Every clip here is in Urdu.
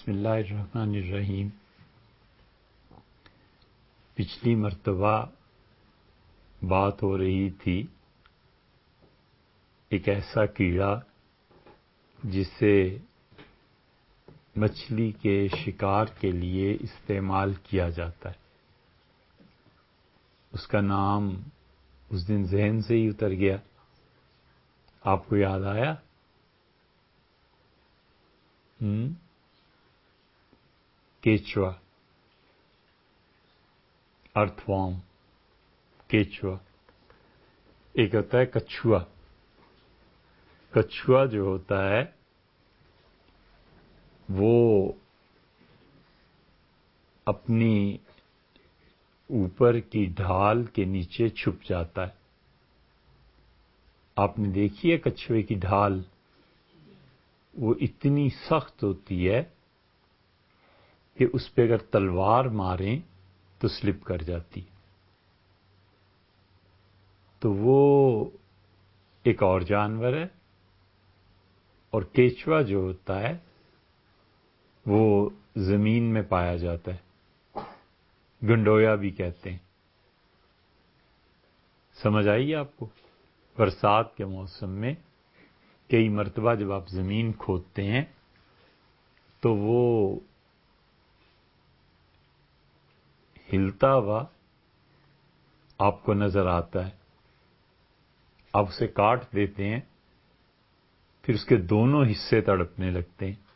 بسم اللہ الرحمن الرحیم۔ پچھلی مرتبہ بات ہو رہی تھی ایک ایسا کیڑا جسے مچھلی کے شکار کے لیے استعمال کیا جاتا ہے۔ اس کا نام اس دن ذہن سے ہی اتر گیا، آپ کو یاد آیا؟ کیچوا، ارتھ وارم، کیچوا۔ ایک ہوتا ہے کچھوا۔ کچھوا جو ہوتا ہے وہ اپنی اوپر کی ڈھال کے نیچے چھپ جاتا ہے۔ آپ نے دیکھی ہے کچھوے کی ڈھال؟ وہ اتنی سخت ہوتی ہے کہ اس پہ اگر تلوار ماریں تو سلپ کر جاتی ہے۔ تو وہ ایک اور جانور ہے، اور کیچوا جو ہوتا ہے وہ زمین میں پایا جاتا ہے، گنڈویا بھی کہتے ہیں۔ سمجھ آئی آپ کو؟ برسات کے موسم میں کئی مرتبہ جب آپ زمین کھودتے ہیں تو وہ ہلتا ہوا آپ کو نظر آتا ہے، آپ اسے کاٹ دیتے ہیں، پھر اس کے دونوں حصے تڑپنے لگتے ہیں۔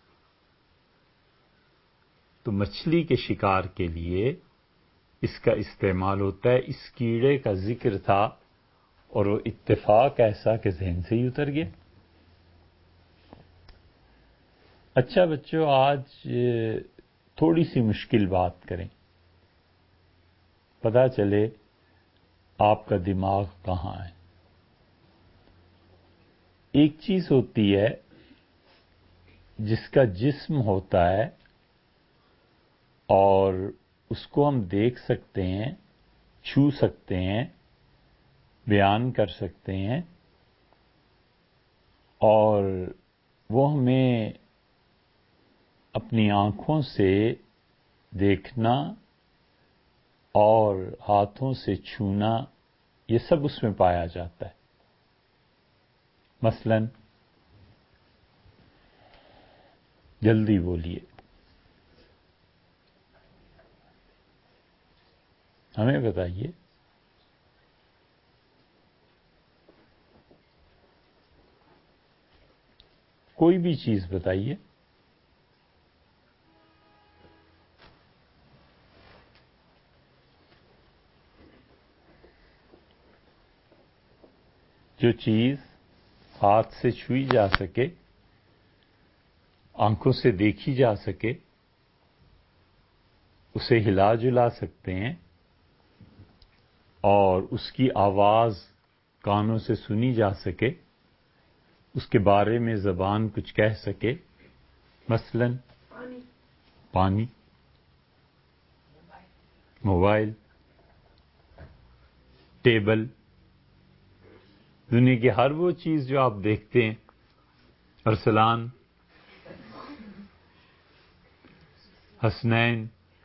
تو مچھلی کے شکار کے لیے اس کا استعمال ہوتا ہے۔ اس کیڑے کا ذکر تھا اور وہ اتفاق ایسا کہ ذہن سے ہی اتر گیا۔ اچھا بچوں، آج تھوڑی سی مشکل بات کریں، پتہ چلے آپ کا دماغ کہاں ہے۔ ایک چیز ہوتی ہے جس کا جسم ہوتا ہے اور اس کو ہم دیکھ سکتے ہیں، چھو سکتے ہیں، بیان کر سکتے ہیں، اور وہ ہمیں اپنی آنکھوں سے دیکھنا اور ہاتھوں سے چھونا، یہ سب اس میں پایا جاتا ہے۔ مثلاً جلدی بولیے، ہمیں بتائیے۔ کوئی بھی چیز بتائیے۔ جو چیز ہاتھ سے چھوئی جا سکے، آنکھوں سے دیکھی جا سکے، اسے ہلا جلا سکتے ہیں، اور اس کی آواز کانوں سے سنی جا سکے، اس کے بارے میں زبان کچھ کہہ سکے، مثلاً پانی، موبائل، ٹیبل، دنیا کی ہر وہ چیز جو آپ دیکھتے ہیں، ارسلان، حسنین،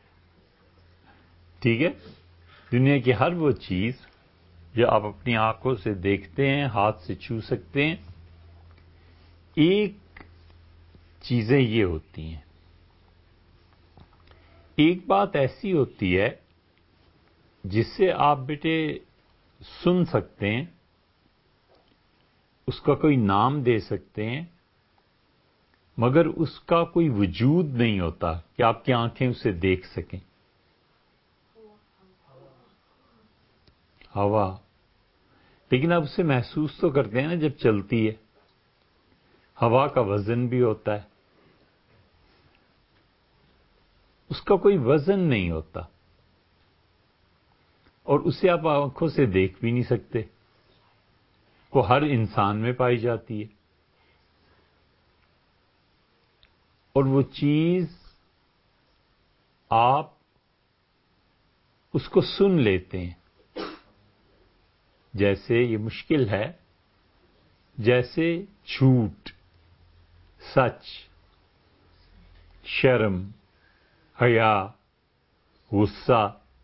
ٹھیک ہے، دنیا کی ہر وہ چیز جو آپ اپنی آنکھوں سے دیکھتے ہیں، ہاتھ سے چھو سکتے ہیں، ایک چیزیں یہ ہوتی ہیں۔ ایک بات ایسی ہوتی ہے جسے آپ بیٹے سن سکتے ہیں، اس کا کوئی نام دے سکتے ہیں، مگر اس کا کوئی وجود نہیں ہوتا کہ آپ کی آنکھیں اسے دیکھ سکیں۔ ہوا، لیکن آپ اسے محسوس تو کرتے ہیں نا جب چلتی ہے۔ ہوا کا وزن بھی ہوتا ہے، اس کا کوئی وزن نہیں ہوتا، اور اسے آپ آنکھوں سے دیکھ بھی نہیں سکتے۔ وہ ہر انسان میں پائی جاتی ہے، اور وہ چیز آپ اس کو سن لیتے ہیں۔ جیسے یہ مشکل ہے، جیسے جھوٹ، سچ، شرم، حیا، غصہ،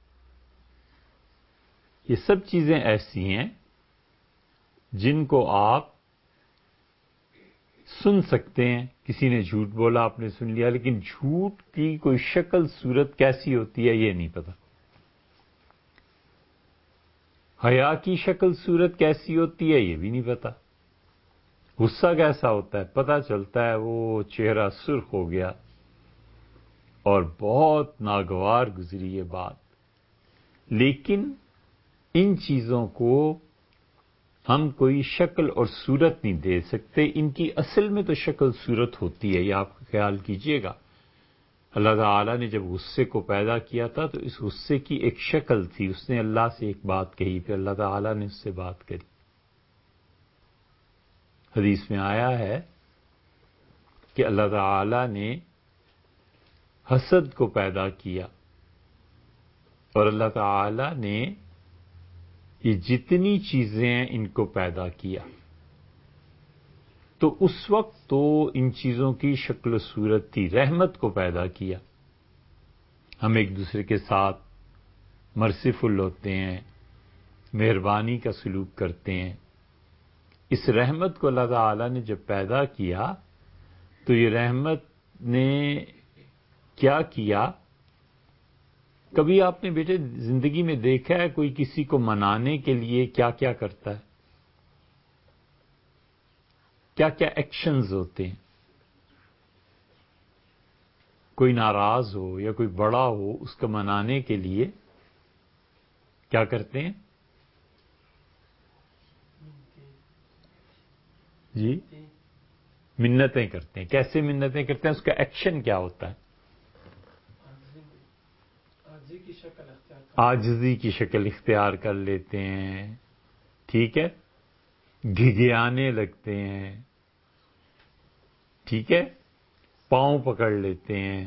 یہ سب چیزیں ایسی ہیں جن کو آپ سن سکتے ہیں. کسی نے جھوٹ بولا، آپ نے سن لیا، لیکن جھوٹ کی کوئی شکل صورت کیسی ہوتی ہے یہ نہیں پتا. حیا کی شکل صورت کیسی ہوتی ہے یہ بھی نہیں پتا. غصہ کیسا ہوتا ہے پتہ چلتا ہے وہ چہرہ سرخ ہو گیا اور بہت ناگوار گزری یہ بات. لیکن ان چیزوں کو ہم کوئی شکل اور صورت نہیں دے سکتے. ان کی اصل میں تو شکل صورت ہوتی ہے، یہ آپ خیال کیجئے گا. اللہ تعالیٰ نے جب غصے کو پیدا کیا تھا تو اس غصے کی ایک شکل تھی. اس نے اللہ سے ایک بات کہی، پھر اللہ تعالیٰ نے اس سے بات کری. حدیث میں آیا ہے کہ اللہ تعالیٰ نے حسد کو پیدا کیا اور اللہ تعالیٰ نے یہ جتنی چیزیں ہیں ان کو پیدا کیا. تو اس وقت تو ان چیزوں کی شکل و صورت تھی. رحمت کو پیدا کیا، ہم ایک دوسرے کے ساتھ مرسیفل ہوتے ہیں، مہربانی کا سلوک کرتے ہیں. اس رحمت کو اللہ تعالیٰ نے جب پیدا کیا تو یہ رحمت نے کیا کیا؟ کبھی آپ نے بیٹے زندگی میں دیکھا ہے کوئی کسی کو منانے کے لیے کیا کیا کرتا ہے؟ کیا کیا ایکشنز ہوتے ہیں؟ کوئی ناراض ہو یا کوئی بڑا ہو، اس کو منانے کے لیے کیا کرتے ہیں؟ جی منتیں کرتے ہیں. کیسے منتیں کرتے ہیں؟ اس کا ایکشن کیا ہوتا ہے؟ عاجزی کی شکل اختیار کر لیتے ہیں. ٹھیک ہے، گھگیانے لگتے ہیں. ٹھیک ہے، پاؤں پکڑ لیتے ہیں،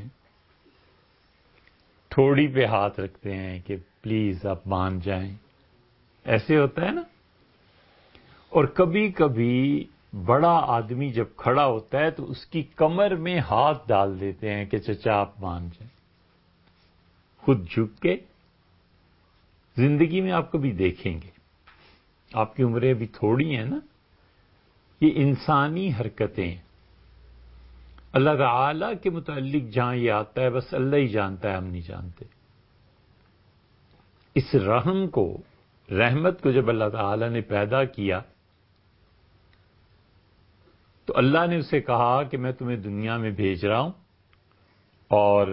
تھوڑی پہ ہاتھ رکھتے ہیں کہ پلیز آپ مان جائیں. ایسے ہوتا ہے نا. اور کبھی کبھی بڑا آدمی جب کھڑا ہوتا ہے تو اس کی کمر میں ہاتھ ڈال دیتے ہیں کہ چچا آپ مان جائیں. خود جھک کے. زندگی میں آپ کبھی دیکھیں گے، آپ کی عمریں ابھی تھوڑی ہیں نا، یہ انسانی حرکتیں. اللہ تعالی کے متعلق جہاں یہ آتا ہے بس اللہ ہی جانتا ہے، ہم نہیں جانتے. اس رحم کو، رحمت کو جب اللہ تعالی نے پیدا کیا تو اللہ نے اسے کہا کہ میں تمہیں دنیا میں بھیج رہا ہوں اور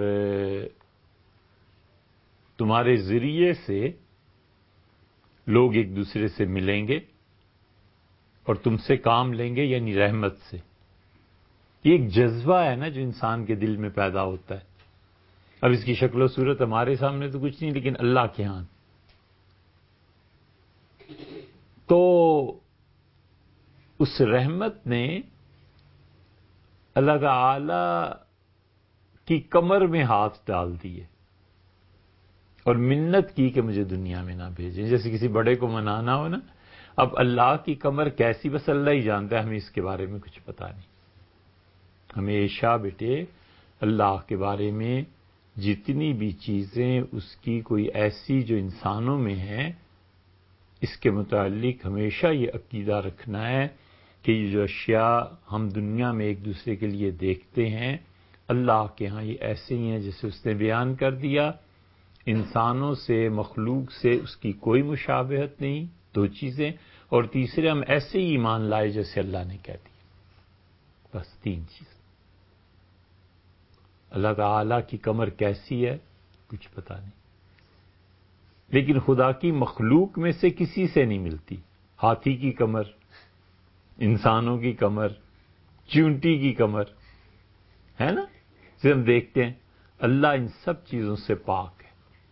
تمہارے ذریعے سے لوگ ایک دوسرے سے ملیں گے اور تم سے کام لیں گے، یعنی رحمت سے. یہ ایک جذبہ ہے نا جو انسان کے دل میں پیدا ہوتا ہے. اب اس کی شکل و صورت ہمارے سامنے تو کچھ نہیں، لیکن اللہ کے ہاں. تو اس رحمت نے اللہ تعالی کی کمر میں ہاتھ ڈال دیے اور منت کی کہ مجھے دنیا میں نہ بھیجیں. جیسے کسی بڑے کو منانا ہو نا. اب اللہ کی کمر کیسی بس اللہ ہی جانتا ہے، ہمیں اس کے بارے میں کچھ پتا نہیں. ہمیشہ بیٹے اللہ کے بارے میں جتنی بھی چیزیں اس کی کوئی ایسی جو انسانوں میں ہیں، اس کے متعلق ہمیشہ یہ عقیدہ رکھنا ہے کہ یہ جو اشیاء ہم دنیا میں ایک دوسرے کے لیے دیکھتے ہیں، اللہ کے ہاں یہ ایسے ہی ہیں جیسے اس نے بیان کر دیا. انسانوں سے، مخلوق سے اس کی کوئی مشابہت نہیں. دو چیزیں. اور تیسرے ہم ایسے ہی ایمان لائے جیسے اللہ نے کہہ دیا. بس تین چیز. اللہ تعالیٰ کی کمر کیسی ہے کچھ پتہ نہیں، لیکن خدا کی مخلوق میں سے کسی سے نہیں ملتی. ہاتھی کی کمر، انسانوں کی کمر، چونٹی کی کمر ہے نا، جسے ہم دیکھتے ہیں. اللہ ان سب چیزوں سے پاک ہے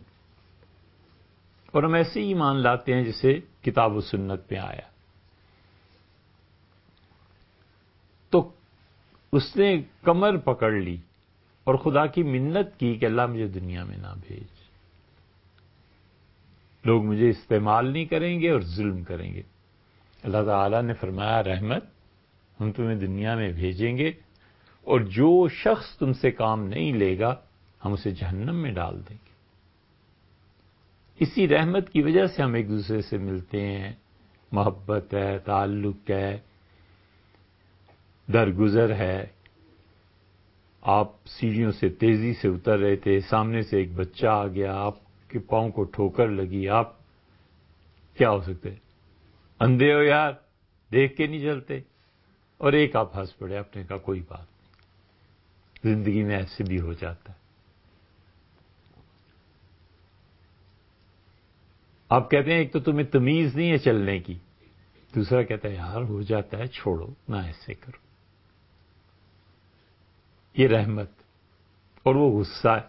اور ہم ایسے ہی ایمان لاتے ہیں جسے کتاب و سنت میں آیا. تو اس نے کمر پکڑ لی اور خدا کی منت کی کہ اللہ مجھے دنیا میں نہ بھیج. لوگ مجھے استعمال نہیں کریں گے اور ظلم کریں گے. اللہ تعالیٰ نے فرمایا رحمت، ہم تمہیں دنیا میں بھیجیں گے اور جو شخص تم سے کام نہیں لے گا ہم اسے جہنم میں ڈال دیں گے۔ اسی رحمت کی وجہ سے ہم ایک دوسرے سے ملتے ہیں، محبت ہے، تعلق ہے، درگزر ہے۔ آپ سیڑھیوں سے تیزی سے اتر رہے تھے، سامنے سے ایک بچہ آ گیا، آپ کے پاؤں کو ٹھوکر لگی، آپ کیا ہو سکتے؟ اندھے ہو یار، دیکھ کے نہیں چلتے، اور ایک آپ ہنس پڑے، آپ نے کہا کوئی بات نہیں۔ زندگی میں ایسے بھی ہو جاتا ہے۔ آپ کہتے ہیں ایک تو تمہیں تمیز نہیں ہے چلنے کی، دوسرا کہتا ہے یار ہو جاتا ہے، چھوڑو نہ ایسے کرو۔ یہ رحمت اور وہ غصہ ہے۔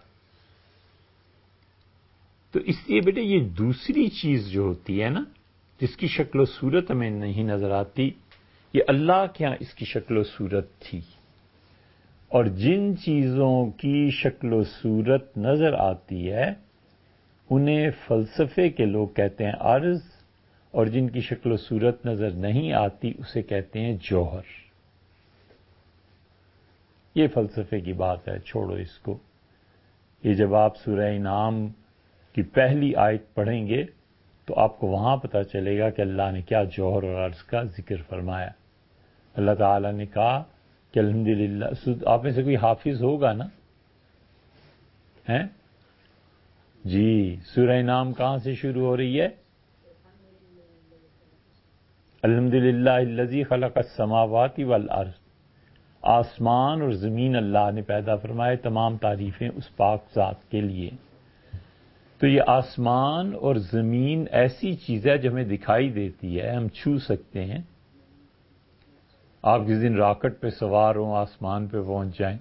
تو اس لیے بیٹے یہ دوسری چیز جو ہوتی ہے نا، جس کی شکل و صورت ہمیں نہیں نظر آتی، یہ اللہ کے ہاں اس کی شکل و صورت تھی۔ اور جن چیزوں کی شکل و صورت نظر آتی ہے انہیں فلسفے کے لوگ کہتے ہیں عرض، اور جن کی شکل و صورت نظر نہیں آتی اسے کہتے ہیں جوہر۔ یہ فلسفے کی بات ہے، چھوڑو اس کو۔ یہ جب آپ سورہ انعام کی پہلی آیت پڑھیں گے تو آپ کو وہاں پتہ چلے گا کہ اللہ نے کیا جوہر اور عرض کا ذکر فرمایا۔ اللہ تعالیٰ نے کہا کہ الحمدللہ، آپ میں سے کوئی حافظ ہوگا نا؟ ہیں جی، سورہ انعام کہاں سے شروع ہو رہی ہے؟ الحمدللہ الذی خلق السماوات والارض۔ آسمان اور زمین اللہ نے پیدا فرمائے، تمام تعریفیں اس پاک ذات کے لیے۔ تو یہ آسمان اور زمین ایسی چیز ہے جو ہمیں دکھائی دیتی ہے، ہم چھو سکتے ہیں۔ آپ کس دن راکٹ پہ سوار ہوں، آسمان پہ پہنچ جائیں،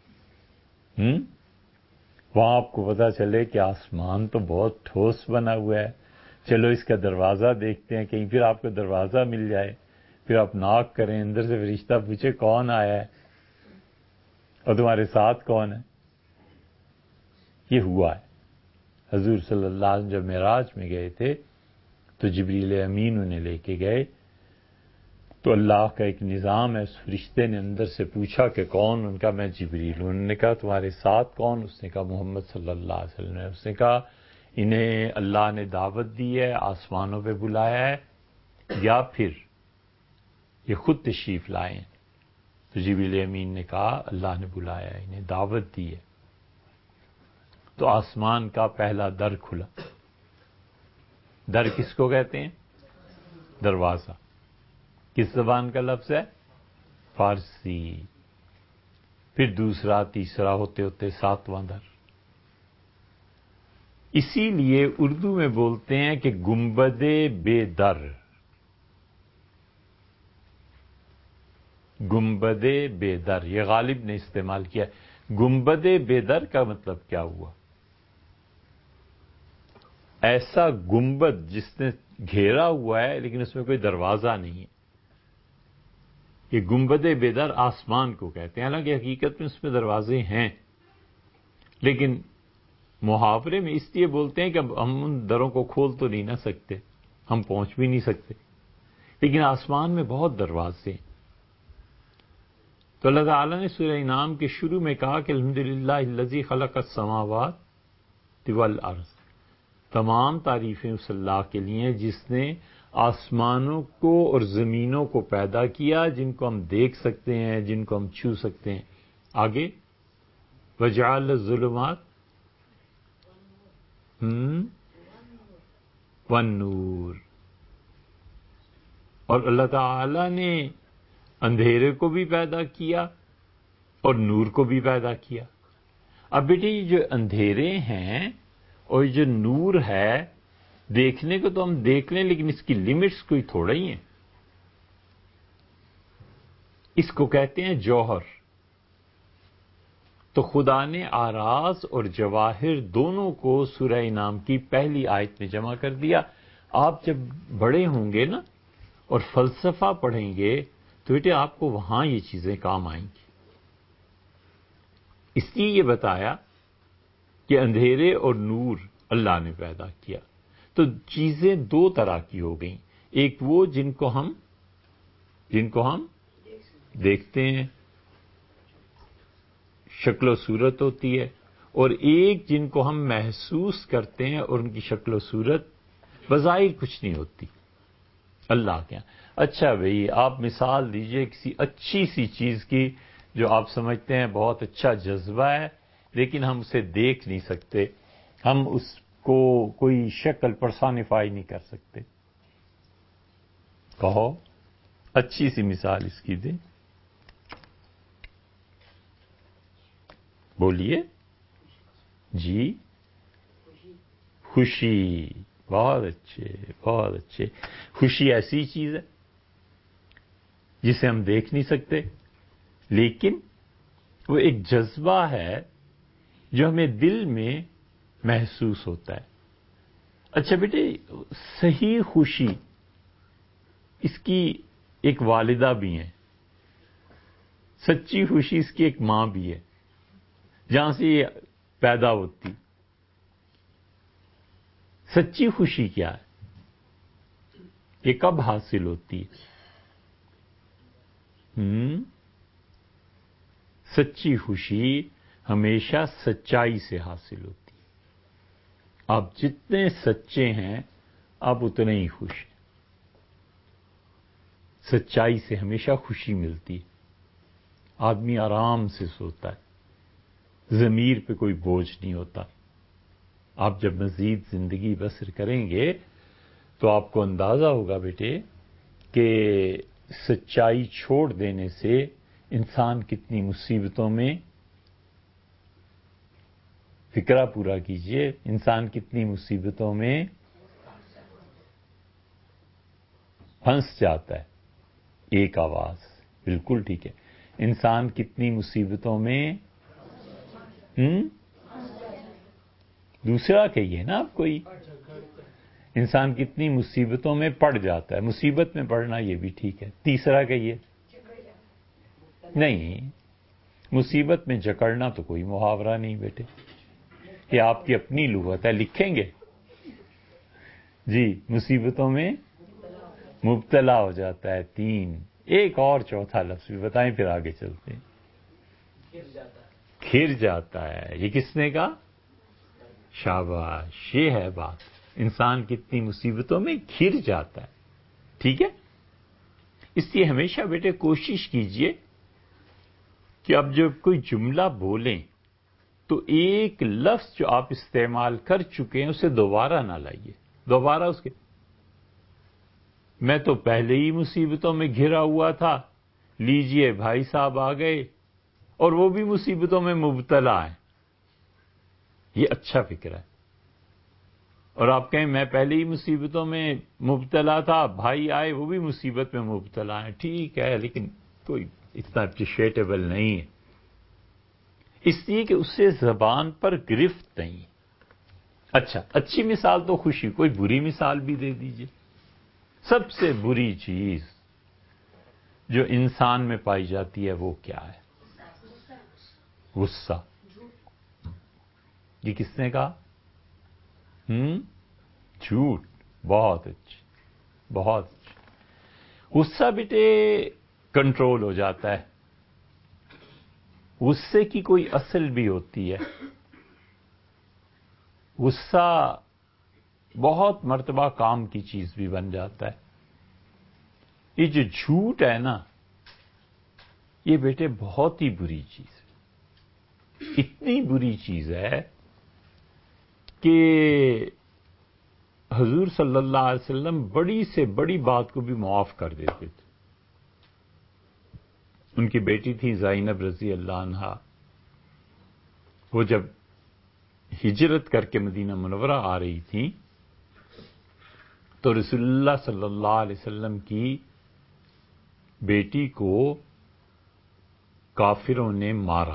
وہاں آپ کو پتہ چلے کہ آسمان تو بہت ٹھوس بنا ہوا ہے، چلو اس کا دروازہ دیکھتے ہیں، کہیں پھر آپ کو دروازہ مل جائے، پھر آپ ناک کریں، اندر سے فرشتہ پوچھے کون آیا ہے اور تمہارے ساتھ کون ہے۔ یہ ہوا ہے۔ حضور صلی اللہ علیہ وسلم جب معراج میں گئے تھے تو جبریل امین انہیں لے کے گئے، تو اللہ کا ایک نظام ہے، اس فرشتے نے اندر سے پوچھا کہ کون؟ ان کا میں جبریل ہوں۔ انہوں نے کہا تمہارے ساتھ کون؟ اس نے کہا محمد صلی اللہ علیہ وسلم نے۔ اس نے کہا انہیں اللہ نے دعوت دی ہے، آسمانوں پہ بلایا ہے، یا پھر یہ خود تشریف لائے ہیں؟ تو جبریل امین نے کہا اللہ نے بلایا ہے، انہیں دعوت دی ہے۔ تو آسمان کا پہلا در کھلا۔ در کس کو کہتے ہیں؟ دروازہ۔ کس زبان کا لفظ ہے؟ فارسی۔ پھر دوسرا، تیسرا، ہوتے ہوتے ساتواں در۔ اسی لیے اردو میں بولتے ہیں کہ گنبد بے در۔ گنبد بے در، یہ غالب نے استعمال کیا۔ گنبد بے در کا مطلب کیا ہوا؟ ایسا گنبد جس نے گھیرا ہوا ہے لیکن اس میں کوئی دروازہ نہیں ہے۔ یہ گنبد بے در آسمان کو کہتے ہیں، حالانکہ حقیقت میں اس میں دروازے ہیں، لیکن محاورے میں اس لیے بولتے ہیں کہ ہم ان دروں کو کھول تو نہیں نہ سکتے، ہم پہنچ بھی نہیں سکتے، لیکن آسمان میں بہت دروازے ہیں۔ تو اللہ تعالیٰ نے سورہ انعام کے شروع میں کہا کہ الحمدللہ الذی خلق السماوات والارض، تمام تعریفیں اس اللہ کے لیے جس نے آسمانوں کو اور زمینوں کو پیدا کیا، جن کو ہم دیکھ سکتے ہیں، جن کو ہم چھو سکتے ہیں۔ آگے وجعل الظلمات والنور، اور اللہ تعالی نے اندھیرے کو بھی پیدا کیا اور نور کو بھی پیدا کیا۔ اب بیٹے یہ جو اندھیرے ہیں اور جو نور ہے، دیکھنے کو تو ہم دیکھ لیں لیکن اس کی لیمٹس کوئی تھوڑا ہی ہیں۔ اس کو کہتے ہیں جوہر۔ تو خدا نے آراز اور جواہر دونوں کو سورہ انعام کی پہلی آیت میں جمع کر دیا۔ آپ جب بڑے ہوں گے نا اور فلسفہ پڑھیں گے تو بیٹے آپ کو وہاں یہ چیزیں کام آئیں گی۔ اس لیے یہ بتایا کہ اندھیرے اور نور اللہ نے پیدا کیا۔ تو چیزیں دو طرح کی ہو گئیں، ایک وہ جن کو ہم دیکھتے ہیں، شکل و صورت ہوتی ہے، اور ایک جن کو ہم محسوس کرتے ہیں اور ان کی شکل و صورت بظاہر کچھ نہیں ہوتی اللہ کے یہاں۔ اچھا بھئی، آپ مثال دیجئے کسی اچھی سی چیز کی جو آپ سمجھتے ہیں بہت اچھا جذبہ ہے، لیکن ہم اسے دیکھ نہیں سکتے، ہم اس کو کوئی شکل پرسانیفائی نہیں کر سکتے۔ کہو اچھی سی مثال اس کی دیں، بولیے جی۔ خوشی، بہت اچھے بہت اچھے۔ خوشی ایسی چیز ہے جسے ہم دیکھ نہیں سکتے، لیکن وہ ایک جذبہ ہے جو ہمیں دل میں محسوس ہوتا ہے۔ اچھا بیٹے، صحیح خوشی، اس کی ایک والدہ بھی ہیں، سچی خوشی اس کی ایک ماں بھی ہے جہاں سے یہ پیدا ہوتی۔ سچی خوشی کیا ہے؟ یہ کب حاصل ہوتی ہے؟ سچی خوشی ہمیشہ سچائی سے حاصل ہوتی ہے۔ آپ جتنے سچے ہیں آپ اتنے ہی خوش ہیں۔ سچائی سے ہمیشہ خوشی ملتی ہے، آدمی آرام سے سوتا ہے، ضمیر پہ کوئی بوجھ نہیں ہوتا۔ آپ جب مزید زندگی بسر کریں گے تو آپ کو اندازہ ہوگا بیٹے کہ سچائی چھوڑ دینے سے انسان کتنی مصیبتوں میں، فکرہ پورا کیجئے، انسان کتنی مصیبتوں میں پھنس جاتا ہے۔ ایک آواز بالکل ٹھیک ہے، انسان کتنی مصیبتوں میں دوسرا کہیے نا آپ کوئی، انسان کتنی مصیبتوں میں پڑ جاتا ہے، مصیبت میں پڑنا یہ بھی ٹھیک ہے، تیسرا کہیے، نہیں مصیبت میں جکڑنا تو کوئی محاورہ نہیں بیٹے، یہ آپ کی اپنی لغت ہے، لکھیں گے جی، مصیبتوں میں مبتلا ہو جاتا ہے، تین، ایک اور چوتھا لفظ بھی بتائیں پھر آگے چلتے ہیں۔ کھر جاتا ہے، یہ کس نے کہا؟ شاباش، یہ ہے بات، انسان کتنی مصیبتوں میں گھر جاتا ہے، ٹھیک ہے؟ اس لیے ہمیشہ بیٹے کوشش کیجئے کہ اب جب کوئی جملہ بولیں تو ایک لفظ جو آپ استعمال کر چکے ہیں اسے دوبارہ نہ لائیے، دوبارہ اس کے میں تو پہلے ہی مصیبتوں میں گھرا ہوا تھا، لیجئے بھائی صاحب آ گئے اور وہ بھی مصیبتوں میں مبتلا ہیں، یہ اچھا فکر ہے۔ اور آپ کہیں میں پہلے ہی مصیبتوں میں مبتلا تھا، بھائی آئے وہ بھی مصیبت میں مبتلا ہیں، ٹھیک ہے لیکن کوئی اتنا اپریشیٹیبل نہیں ہے، اس لیے کہ اس سے زبان پر گرفت نہیں۔ اچھا، اچھی مثال تو خوشی، کوئی بری مثال بھی دے دیجئے۔ سب سے بری چیز جو انسان میں پائی جاتی ہے وہ کیا ہے؟ غصہ۔ یہ کس نے کہا؟ جھوٹ، بہت اچھی بہت اچھی۔ غصہ بیٹے کنٹرول ہو جاتا ہے، غصے کی کوئی اصل بھی ہوتی ہے، غصہ بہت مرتبہ کام کی چیز بھی بن جاتا ہے۔ یہ جو جھوٹ ہے نا، یہ بیٹے بہت ہی بری چیز ہے، اتنی بری چیز ہے کہ حضور صلی اللہ علیہ وسلم بڑی سے بڑی بات کو بھی معاف کر دیتے تھے۔ ان کی بیٹی تھی زینب رضی اللہ عنہا، وہ جب ہجرت کر کے مدینہ منورہ آ رہی تھیں تو رسول اللہ صلی اللہ علیہ وسلم کی بیٹی کو کافروں نے مارا،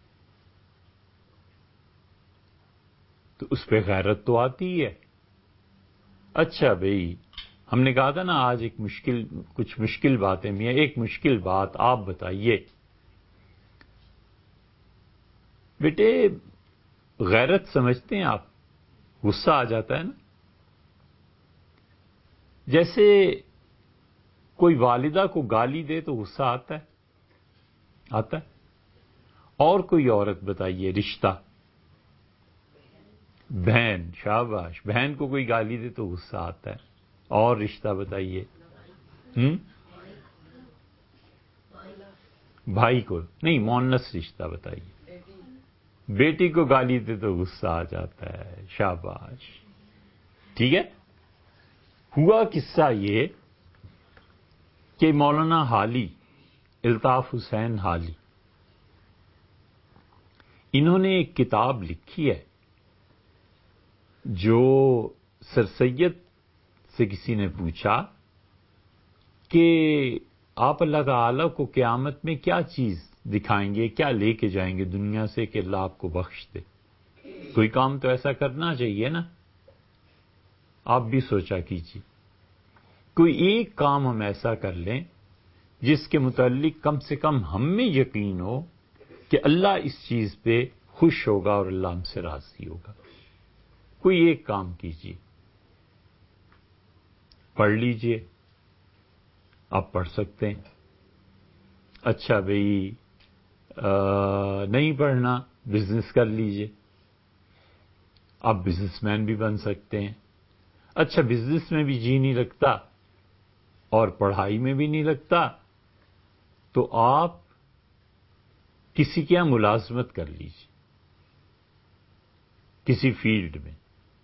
تو اس پہ غیرت تو آتی ہے۔ اچھا بھئی، ہم نے کہا تھا نا آج کچھ مشکل باتیں بھی ہیں، ایک مشکل بات آپ بتائیے بیٹے، غیرت سمجھتے ہیں آپ؟ غصہ آ جاتا ہے نا، جیسے کوئی والدہ کو گالی دے تو غصہ آتا ہے، اور کوئی عورت بتائیے رشتہ. بہن، شاباش، بہن کو کوئی گالی دے تو غصہ آتا ہے. اور رشتہ بتائیے. بھائی کو نہیں، مونس رشتہ بتائیے. بیٹی کو گالی دے تو غصہ آ جاتا ہے. شاباش. ٹھیک ہے. ہوا قصہ یہ کہ مولانا حالی، الطاف حسین حالی، انہوں نے ایک کتاب لکھی ہے جو سر سید سے کسی نے پوچھا کہ آپ اللہ تعالی کو قیامت میں کیا چیز دکھائیں گے، کیا لے کے جائیں گے دنیا سے کہ اللہ آپ کو بخش دے. کوئی کام تو ایسا کرنا چاہیے نا. آپ بھی سوچا کیجیے، کوئی ایک کام ہم ایسا کر لیں جس کے متعلق کم سے کم ہم میں یقین ہو کہ اللہ اس چیز پہ خوش ہوگا اور اللہ ہم سے راضی ہوگا. کوئی ایک کام کیجیے. پڑھ لیجئے. آپ پڑھ سکتے ہیں. اچھا بھئی نہیں پڑھنا، بزنس کر لیجئے. آپ بزنس مین بھی بن سکتے ہیں. اچھا بزنس میں بھی جی نہیں لگتا اور پڑھائی میں بھی نہیں لگتا تو آپ کسی کے یہاں ملازمت کر لیجئے، کسی فیلڈ میں.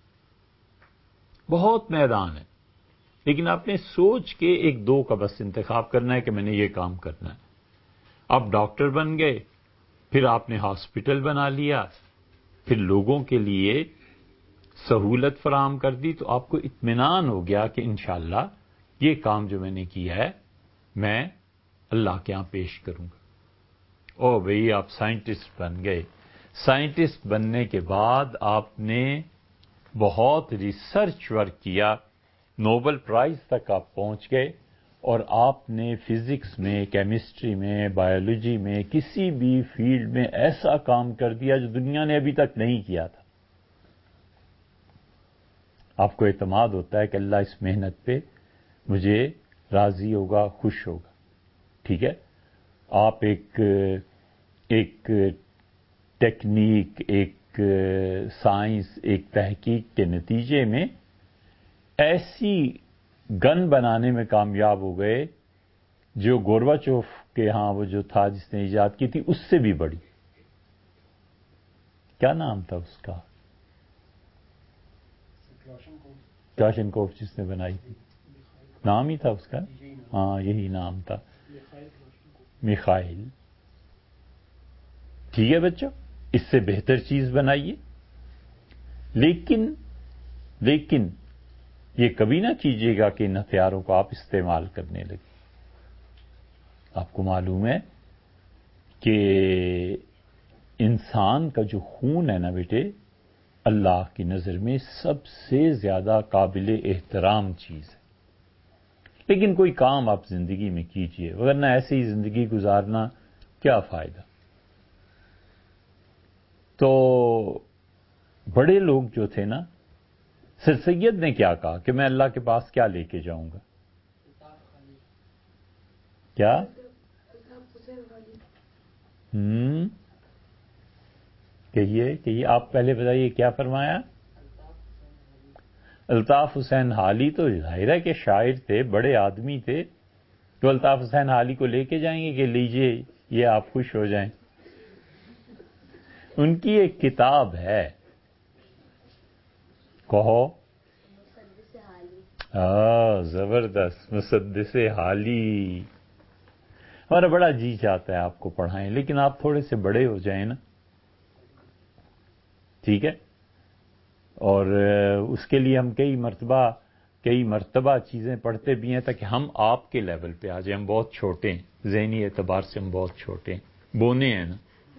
بہت میدان ہے، لیکن آپ نے سوچ کے ایک دو کا بس انتخاب کرنا ہے کہ میں نے یہ کام کرنا ہے. آپ ڈاکٹر بن گئے، پھر آپ نے ہاسپٹل بنا لیا، پھر لوگوں کے لیے سہولت فراہم کر دی، تو آپ کو اطمینان ہو گیا کہ انشاءاللہ یہ کام جو میں نے کیا ہے میں اللہ کے ہاں پیش کروں گا. او بھئی آپ سائنٹسٹ بن گئے. سائنٹسٹ بننے کے بعد آپ نے بہت ریسرچ ورک کیا، نوبل پرائز تک آپ پہنچ گئے، اور آپ نے فزکس میں، کیمسٹری میں، بایولوجی میں، کسی بھی فیلڈ میں ایسا کام کر دیا جو دنیا نے ابھی تک نہیں کیا تھا. آپ کو اعتماد ہوتا ہے کہ اللہ اس محنت پہ مجھے راضی ہوگا، خوش ہوگا. ٹھیک ہے. آپ ایک ٹیکنیک، ایک سائنس، ایک تحقیق کے نتیجے میں ایسی گن بنانے میں کامیاب ہو گئے جو گورباچوف کے ہاں وہ جو تھا جس نے ایجاد کی تھی اس سے بھی بڑی. کیا نام تھا اس کا؟ کلاشنکوف جس نے بنائی تھی. نام ہی تھا اس کا. ہاں یہی نام تھا، میخائیل. ٹھیک ہے بچوں، اس سے بہتر چیز بنائیے. لیکن یہ کبھی نہ کیجیے گا کہ ان ہتھیاروں کو آپ استعمال کرنے لگے. آپ کو معلوم ہے کہ انسان کا جو خون ہے نا بیٹے، اللہ کی نظر میں سب سے زیادہ قابل احترام چیز ہے. لیکن کوئی کام آپ زندگی میں کیجیے، ورنہ ایسے ہی زندگی گزارنا کیا فائدہ. تو بڑے لوگ جو تھے نا، سر سید نے کیا کہا کہ میں اللہ کے پاس کیا لے کے جاؤں گا؟ کیا؟ کہیے آپ پہلے بتائیے کیا فرمایا؟ الطاف حسین حالی تو ظاہر ہے کہ شاعر تھے، بڑے آدمی تھے، تو الطاف حسین حالی کو لے کے جائیں گے کہ لیجئے یہ آپ خوش ہو جائیں. ان کی ایک کتاب ہے، کہو. زبردست، مسدس حالی. ہمارا بڑا جی چاہتا ہے آپ کو پڑھائیں، لیکن آپ تھوڑے سے بڑے ہو جائیں نا. ٹھیک ہے. اور اس کے لیے ہم کئی مرتبہ چیزیں پڑھتے بھی ہیں تاکہ ہم آپ کے لیول پہ آ جائیں. ہم بہت چھوٹے ہیں، ذہنی اعتبار سے ہم بہت چھوٹے ہیں، بونے ہیں نا.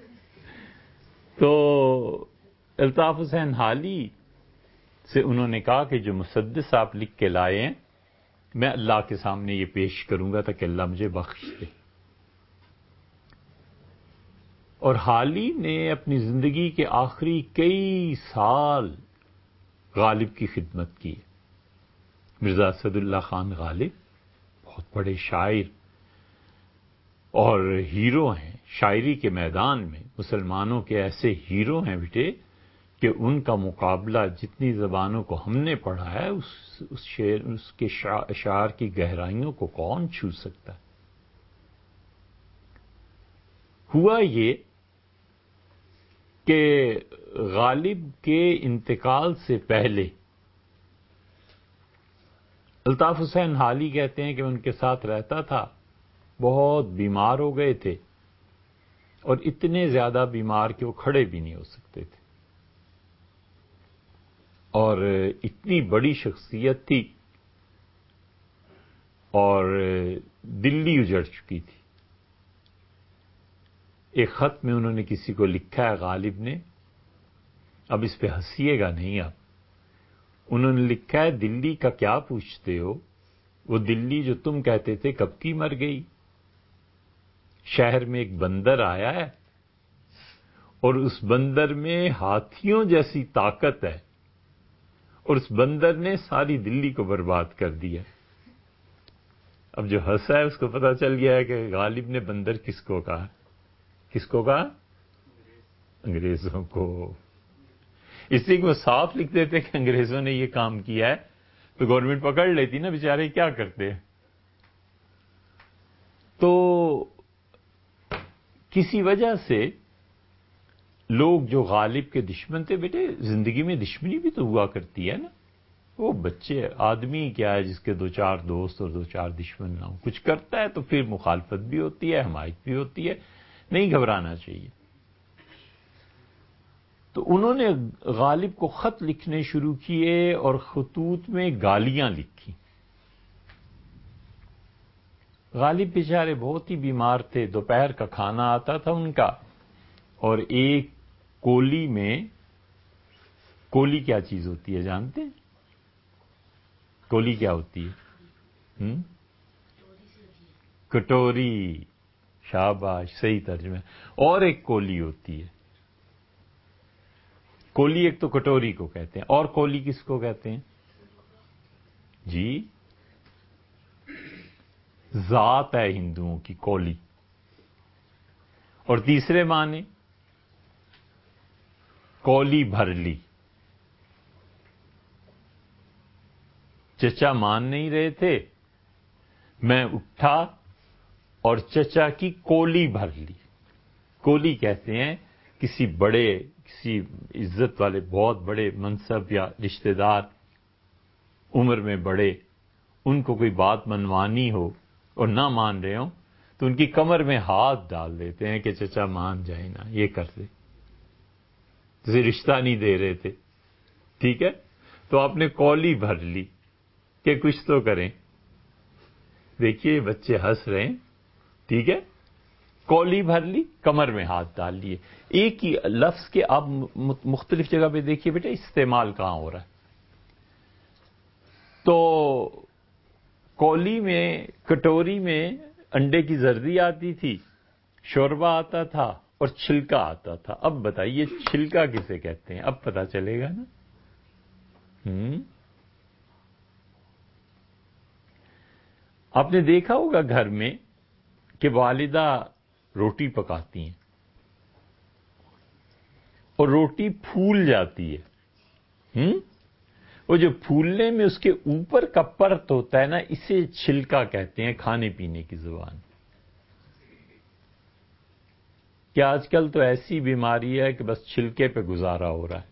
تو الطاف حسین حالی سے انہوں نے کہا کہ جو مسدس آپ لکھ کے لائے ہیں میں اللہ کے سامنے یہ پیش کروں گا تاکہ اللہ مجھے بخش دے. اور حالی نے اپنی زندگی کے آخری کئی سال غالب کی خدمت کی. مرزا اسد اللہ خان غالب بہت بڑے شاعر، اور ہیرو ہیں شاعری کے میدان میں، مسلمانوں کے ایسے ہیرو ہیں بیٹے کہ ان کا مقابلہ جتنی زبانوں کو ہم نے پڑھا ہے اس شعر اس کے اشعار کی گہرائیوں کو کون چھو سکتا ہے؟ ہوا یہ کہ غالب کے انتقال سے پہلے الطاف حسین حالی کہتے ہیں کہ ان کے ساتھ رہتا تھا، بہت بیمار ہو گئے تھے اور اتنے زیادہ بیمار کہ وہ کھڑے بھی نہیں ہو سکتے تھے، اور اتنی بڑی شخصیت تھی اور دلی اجڑ چکی تھی۔ ایک خط میں انہوں نے کسی کو لکھا ہے غالب نے، اب اس پہ ہنسیے گا نہیں آپ، انہوں نے لکھا ہے دلی کا کیا پوچھتے ہو، وہ دلی جو تم کہتے تھے کب کی مر گئی، شہر میں ایک بندر آیا ہے اور اس بندر میں ہاتھیوں جیسی طاقت ہے اور اس بندر نے ساری دلی کو برباد کر دیا۔ اب جو ہنسا ہے اس کو پتہ چل گیا ہے کہ غالب نے بندر کس کو کہا، کس کو کہا؟ انگریزوں کو۔ اس لیے کہ وہ صاف لکھ دیتے کہ انگریزوں نے یہ کام کیا ہے تو گورنمنٹ پکڑ لیتی نا، بیچارے کیا کرتے۔ تو کسی وجہ سے لوگ جو غالب کے دشمن تھے، بیٹے زندگی میں دشمنی بھی تو ہوا کرتی ہے نا، وہ بچے آدمی کیا ہے جس کے دو چار دوست اور دو چار دشمن نہ ہوں، کچھ کرتا ہے تو پھر مخالفت بھی ہوتی ہے، حمایت بھی ہوتی ہے، نہیں گھبرانا چاہیے۔ تو انہوں نے غالب کو خط لکھنے شروع کیے اور خطوط میں گالیاں لکھی۔ غالب بیچارے بہت ہی بیمار تھے، دوپہر کا کھانا آتا تھا ان کا، اور ایک کولی میں، کولی کیا چیز ہوتی ہے جانتے ہیں؟ کولی کیا ہوتی ہے؟ کٹوری، شاباش، صحیح ترجمہ۔ اور ایک کولی ہوتی ہے، کولی ایک تو کٹوری کو کہتے ہیں، اور کولی کس کو کہتے ہیں؟ جی، ذات ہے ہندوؤں کی کولی، اور تیسرے معنی کولی بھر لی۔ چچا مان نہیں رہے تھے، میں اٹھا اور چچا کی کولی بھر لی۔ کولی کہتے ہیں کسی بڑے، کسی عزت والے بہت بڑے منصب یا رشتہ دار عمر میں بڑے، ان کو کوئی بات منوانی ہو اور نہ مان رہے ہوں تو ان کی کمر میں ہاتھ ڈال دیتے ہیں کہ چچا مان جائے نا، یہ کر دے، جسے رشتہ نہیں دے رہے تھے، ٹھیک ہے، تو آپ نے کولی بھر لی کہ کچھ تو کریں۔ دیکھیے بچے ہنس رہے ہیں، ٹھیک ہے، کولی بھر لی، کمر میں ہاتھ ڈال لیے۔ ایک ہی لفظ کے آپ مختلف جگہ پہ دیکھیے بیٹا استعمال کہاں ہو رہا ہے۔ تو کولی میں، کٹوری میں انڈے کی زردی آتی تھی، شوربہ آتا تھا اور چھلکا آتا تھا۔ اب بتائیے چھلکا کسے کہتے ہیں؟ اب پتہ چلے گا نا۔ آپ نے دیکھا ہوگا گھر میں کہ والدہ روٹی پکاتی ہیں اور روٹی پھول جاتی ہے، وہ جو پھولنے میں اس کے اوپر کا پرت ہوتا ہے نا، اسے چھلکا کہتے ہیں کھانے پینے کی زبان۔ کہ آج کل تو ایسی بیماری ہے کہ بس چھلکے پہ گزارا ہو رہا ہے۔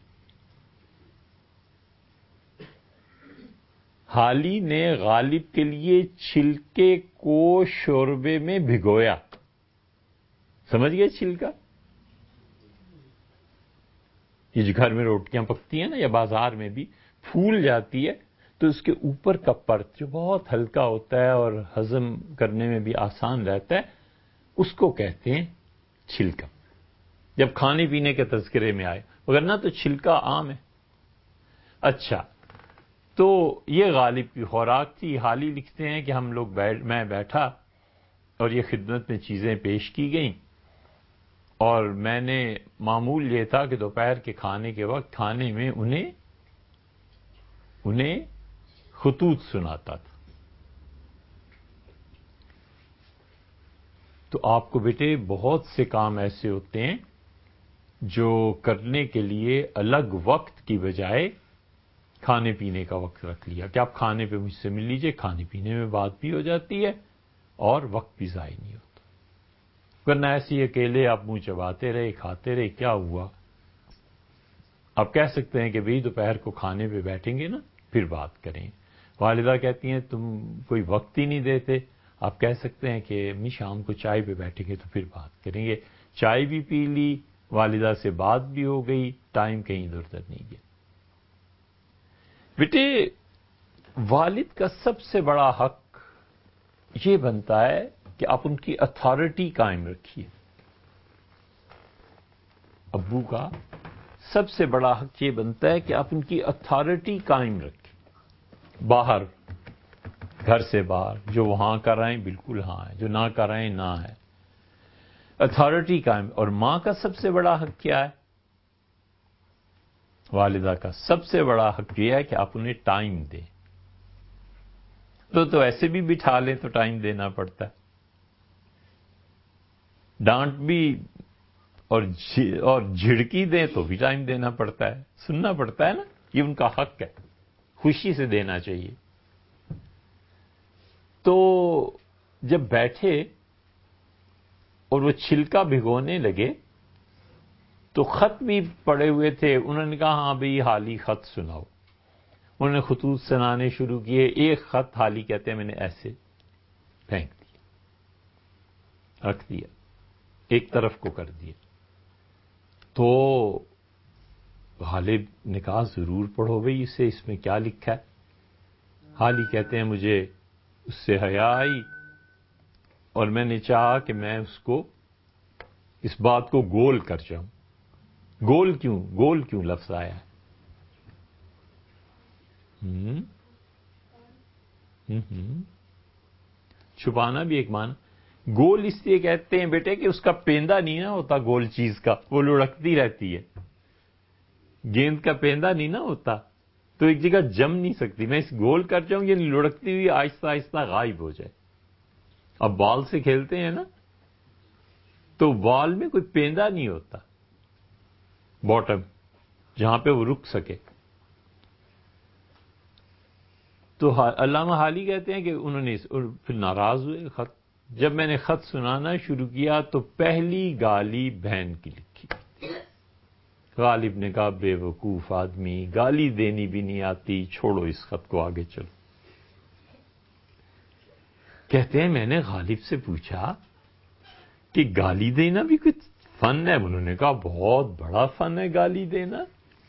حالی نے غالب کے لیے چھلکے کو شوربے میں بھگویا، سمجھ گئے چھلکا؟ یہ جو گھر میں روٹیاں پکتی ہیں نا یا بازار میں بھی پھول جاتی ہے تو اس کے اوپر کا پرت جو بہت ہلکا ہوتا ہے اور ہضم کرنے میں بھی آسان رہتا ہے، اس کو کہتے ہیں چھلکا، جب کھانے پینے کے تذکرے میں آئے، وگرنہ تو چھلکا عام ہے۔ اچھا، تو یہ غالب کی خوراک تھی۔ حالی لکھتے ہیں کہ ہم لوگ میں بیٹھا اور یہ خدمت میں چیزیں پیش کی گئیں، اور میں نے معمول یہ تھا کہ دوپہر کے کھانے کے وقت کھانے میں انہیں خطوط سناتا تھا۔ تو آپ کو بیٹے بہت سے کام ایسے ہوتے ہیں جو کرنے کے لیے الگ وقت کی بجائے کھانے پینے کا وقت رکھ لیا کہ آپ کھانے پہ مجھ سے مل لیجئے، کھانے پینے میں بات بھی ہو جاتی ہے اور وقت بھی ضائع نہیں ہوتا، ورنہ ایسے اکیلے آپ منہ چباتے رہے کھاتے رہے کیا ہوا؟ آپ کہہ سکتے ہیں کہ بھئی دوپہر کو کھانے پہ بیٹھیں گے نا پھر بات کریں، والدہ کہتی ہیں تم کوئی وقت ہی نہیں دیتے، آپ کہہ سکتے ہیں کہ امی شام کو چائے پہ بیٹھیں گے تو پھر بات کریں گے، چائے بھی پی لی، والدہ سے بات بھی ہو گئی، ٹائم کہیں ادھر ادھر نہیں گیا۔ بیٹے والد کا سب سے بڑا حق یہ بنتا ہے کہ آپ ان کی اتھارٹی قائم رکھیے۔ ابو کا سب سے بڑا حق یہ بنتا ہے کہ آپ ان کی اتھارٹی قائم رکھیں، باہر گھر سے باہر جو وہاں کر رہے ہیں بالکل ہاں ہے، جو نہ کر رہے ہیں نہ ہے، اتھارٹی قائم۔ اور ماں کا سب سے بڑا حق کیا ہے؟ والدہ کا سب سے بڑا حق یہ ہے کہ آپ انہیں ٹائم دیں، تو ایسے بھی بٹھا لیں تو ٹائم دینا پڑتا ہے، ڈانٹ بھی اور جھڑکی دیں تو بھی ٹائم دینا پڑتا ہے، سننا پڑتا ہے نا، یہ ان کا حق ہے، خوشی سے دینا چاہیے۔ تو جب بیٹھے اور وہ چھلکا بھگونے لگے تو خط بھی پڑے ہوئے تھے، انہوں نے کہا ہاں بھئی حالی خط سناؤ، انہوں نے خطوط سنانے شروع کیے، ایک خط حالی کہتے ہیں میں نے ایسے پھینک دیا، رکھ دیا، ایک طرف کو کر دیا۔ تو غالب نے کہا ضرور پڑھو بھئی اسے، اس میں کیا لکھا ہے؟ حالی کہتے ہیں مجھے اس سے حیا آئی اور میں نے چاہا کہ میں اس بات کو گول کر جاؤں۔ گول کیوں لفظ آیا ہے؟ چھپانا بھی ایک معنی۔ گول اس لیے کہتے ہیں بیٹے کہ اس کا پیندا نہیں نہ ہوتا، گول چیز کا وہ لڑکتی رہتی ہے، گیند کا پیندا نہیں نہ ہوتا تو ایک جگہ جم نہیں سکتی، میں اس گول کر جاؤں یہ لڑکتی ہوئی آہستہ آہستہ غائب ہو جائے۔ اب بال سے کھیلتے ہیں نا تو بال میں کوئی پیندا نہیں ہوتا، باٹم جہاں پہ وہ رک سکے۔ تو علامہ حالی کہتے ہیں کہ انہوں نے پھر ناراض ہوئے، خط جب میں نے خط سنانا شروع کیا تو پہلی گالی بہن کی لکھی۔ غالب نے کہا بے وقوف آدمی، گالی دینی بھی نہیں آتی، چھوڑو اس خط کو، آگے چلو۔ کہتے ہیں میں نے غالب سے پوچھا کہ گالی دینا بھی کچھ فن ہے؟ انہوں نے کہا بہت بڑا فن ہے گالی دینا۔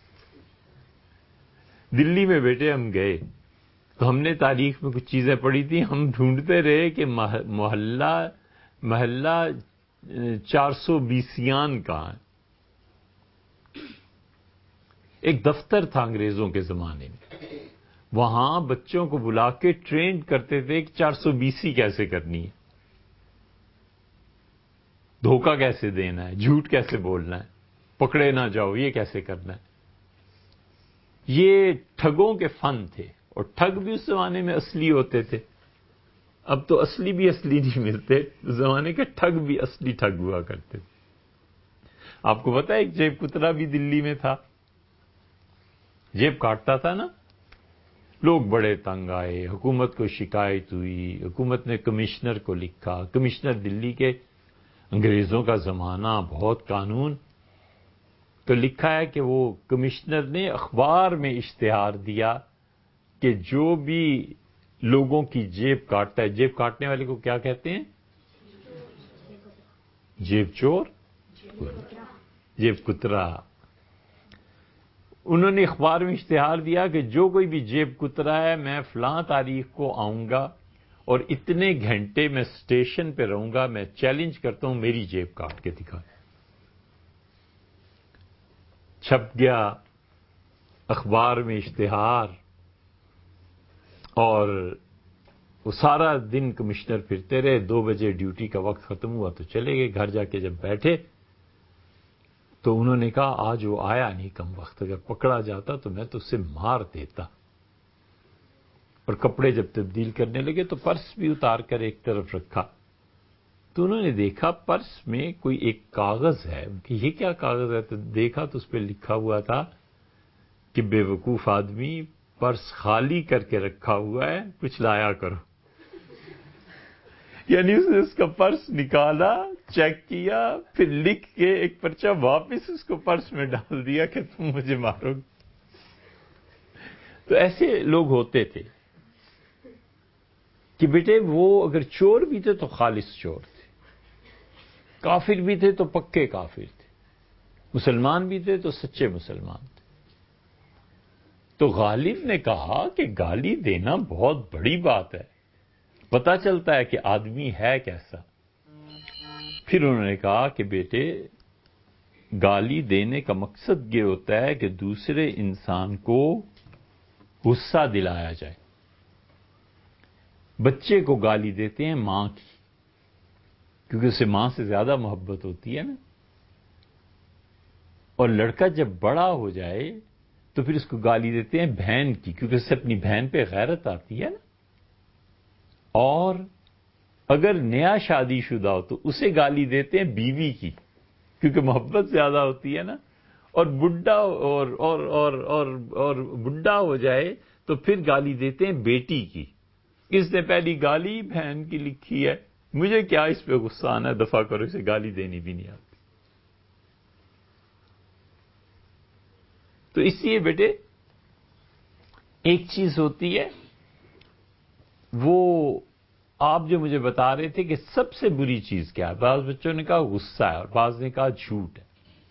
دلی میں بیٹے ہم گئے تو ہم نے تاریخ میں کچھ چیزیں پڑھی تھی، ہم ڈھونڈتے رہے کہ محلہ 420 کہاں ہے۔ ایک دفتر تھا انگریزوں کے زمانے میں، وہاں بچوں کو بلا کے ٹرینڈ کرتے تھے کہ 420 کیسے کرنی ہے، دھوکہ کیسے دینا ہے، جھوٹ کیسے بولنا ہے، پکڑے نہ جاؤ یہ کیسے کرنا ہے۔ یہ ٹھگوں کے فن تھے، اور ٹھگ بھی اس زمانے میں اصلی ہوتے تھے، اب تو اصلی بھی اصلی نہیں ملتے، اس زمانے کے ٹھگ بھی اصلی ٹھگ ہوا کرتے تھے۔ آپ کو پتا ہے ایک جیب کترا بھی دلی میں تھا، جیب کاٹتا تھا نا، لوگ بڑے تنگ آئے، حکومت کو شکایت ہوئی، حکومت نے کمشنر کو لکھا، کمشنر دلی کے، انگریزوں کا زمانہ، بہت قانون، تو لکھا ہے کہ وہ کمشنر نے اخبار میں اشتہار دیا کہ جو بھی لوگوں کی جیب کاٹتا ہے، جیب کاٹنے والے کو کیا کہتے ہیں؟ جیب چور، جیب کترا۔ انہوں نے اخبار میں اشتہار دیا کہ جو کوئی بھی جیب کترا ہے میں فلاں تاریخ کو آؤں گا اور اتنے گھنٹے میں اسٹیشن پہ رہوں گا، میں چیلنج کرتا ہوں میری جیب کاٹ کے دکھا۔ چھپ گیا اخبار میں اشتہار، اور وہ سارا دن کمشنر پھرتے رہے، 2 بجے ڈیوٹی کا وقت ختم ہوا تو چلے گئے گھر۔ جا کے جب بیٹھے تو انہوں نے کہا آج وہ آیا نہیں کم وقت، اگر پکڑا جاتا تو میں تو اسے مار دیتا۔ اور کپڑے جب تبدیل کرنے لگے تو پرس بھی اتار کر ایک طرف رکھا، تو انہوں نے دیکھا پرس میں کوئی ایک کاغذ ہے کہ یہ کیا کاغذ ہے، تو دیکھا تو اس پہ لکھا ہوا تھا کہ بے وقوف آدمی پرس خالی کر کے رکھا ہوا ہے، کچھ لایا کرو۔ یعنی اس نے اس کا پرس نکالا، چیک کیا، پھر لکھ کے ایک پرچہ واپس اس کو پرس میں ڈال دیا کہ تم مجھے مارو گے۔ تو ایسے لوگ ہوتے تھے کہ بیٹے وہ اگر چور بھی تھے تو خالص چور تھے، کافر بھی تھے تو پکے کافر تھے، مسلمان بھی تھے تو سچے مسلمان تھے۔ تو غالب نے کہا کہ گالی دینا بہت بڑی بات ہے، پتہ چلتا ہے کہ آدمی ہے کیسا۔ پھر انہوں نے کہا کہ بیٹے گالی دینے کا مقصد یہ ہوتا ہے کہ دوسرے انسان کو غصہ دلایا جائے۔ بچے کو گالی دیتے ہیں ماں کی، کیونکہ اسے ماں سے زیادہ محبت ہوتی ہے نا، اور لڑکا جب بڑا ہو جائے تو پھر اس کو گالی دیتے ہیں بہن کی، کیونکہ اس سے اپنی بہن پہ غیرت آتی ہے نا، اور اگر نیا شادی شدہ ہو تو اسے گالی دیتے ہیں بیوی کی، کیونکہ محبت زیادہ ہوتی ہے نا، اور بڈھا اور بڈھا ہو جائے تو پھر گالی دیتے ہیں بیٹی کی، اس نے پہلی گالی بہن کی لکھی ہے، مجھے کیا اس پہ غصہ آنا ہے، دفع کرو، اسے گالی دینی بھی نہیں آتی۔ تو اس لیے بیٹے ایک چیز ہوتی ہے، وہ آپ جو مجھے بتا رہے تھے کہ سب سے بری چیز کیا ہے، بعض بچوں نے کہا غصہ ہے اور بعض نے کہا جھوٹ ہے۔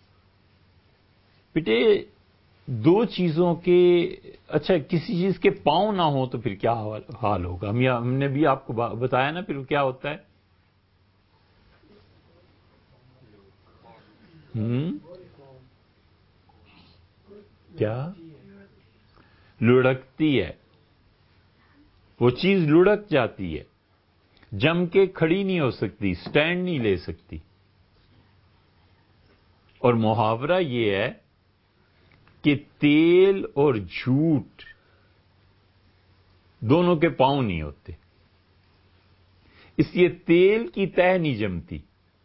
بیٹے دو چیزوں کے، اچھا کسی چیز کے پاؤں نہ ہو تو پھر کیا حال ہوگا، ہم نے بھی آپ کو بتایا نا، پھر کیا ہوتا ہے، کیا لڑکتی ہے، وہ چیز لڑک جاتی ہے، جم کے کھڑی نہیں ہو سکتی، سٹینڈ نہیں لے سکتی۔ اور محاورہ یہ ہے کہ تیل اور جھوٹ دونوں کے پاؤں نہیں ہوتے، اس لیے تیل کی تہ نہیں جمتی۔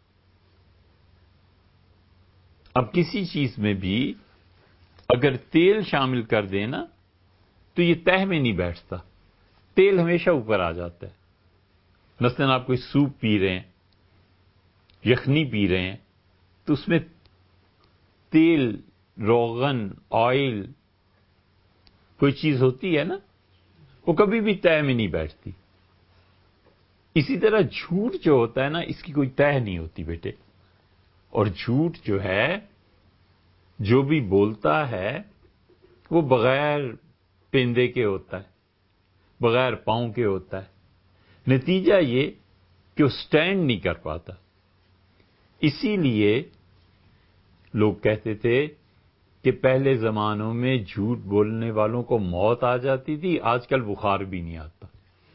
اب کسی چیز میں بھی اگر تیل شامل کر دینا تو یہ تہ میں نہیں بیٹھتا، تیل ہمیشہ اوپر آ جاتا ہے۔ مثلا آپ کوئی سوپ پی رہے ہیں، یخنی پی رہے ہیں، تو اس میں تیل، روغن، آئل کوئی چیز ہوتی ہے نا، وہ کبھی بھی تہ میں نہیں بیٹھتی۔ اسی طرح جھوٹ جو ہوتا ہے نا، اس کی کوئی تہ نہیں ہوتی بیٹے، اور جھوٹ جو ہے، جو بھی بولتا ہے وہ بغیر پیندے کے ہوتا ہے، بغیر پاؤں کے ہوتا ہے، نتیجہ یہ کہ وہ سٹینڈ نہیں کر پاتا۔ اسی لیے لوگ کہتے تھے کہ پہلے زمانوں میں جھوٹ بولنے والوں کو موت آ جاتی تھی، آج کل بخار بھی نہیں آتا،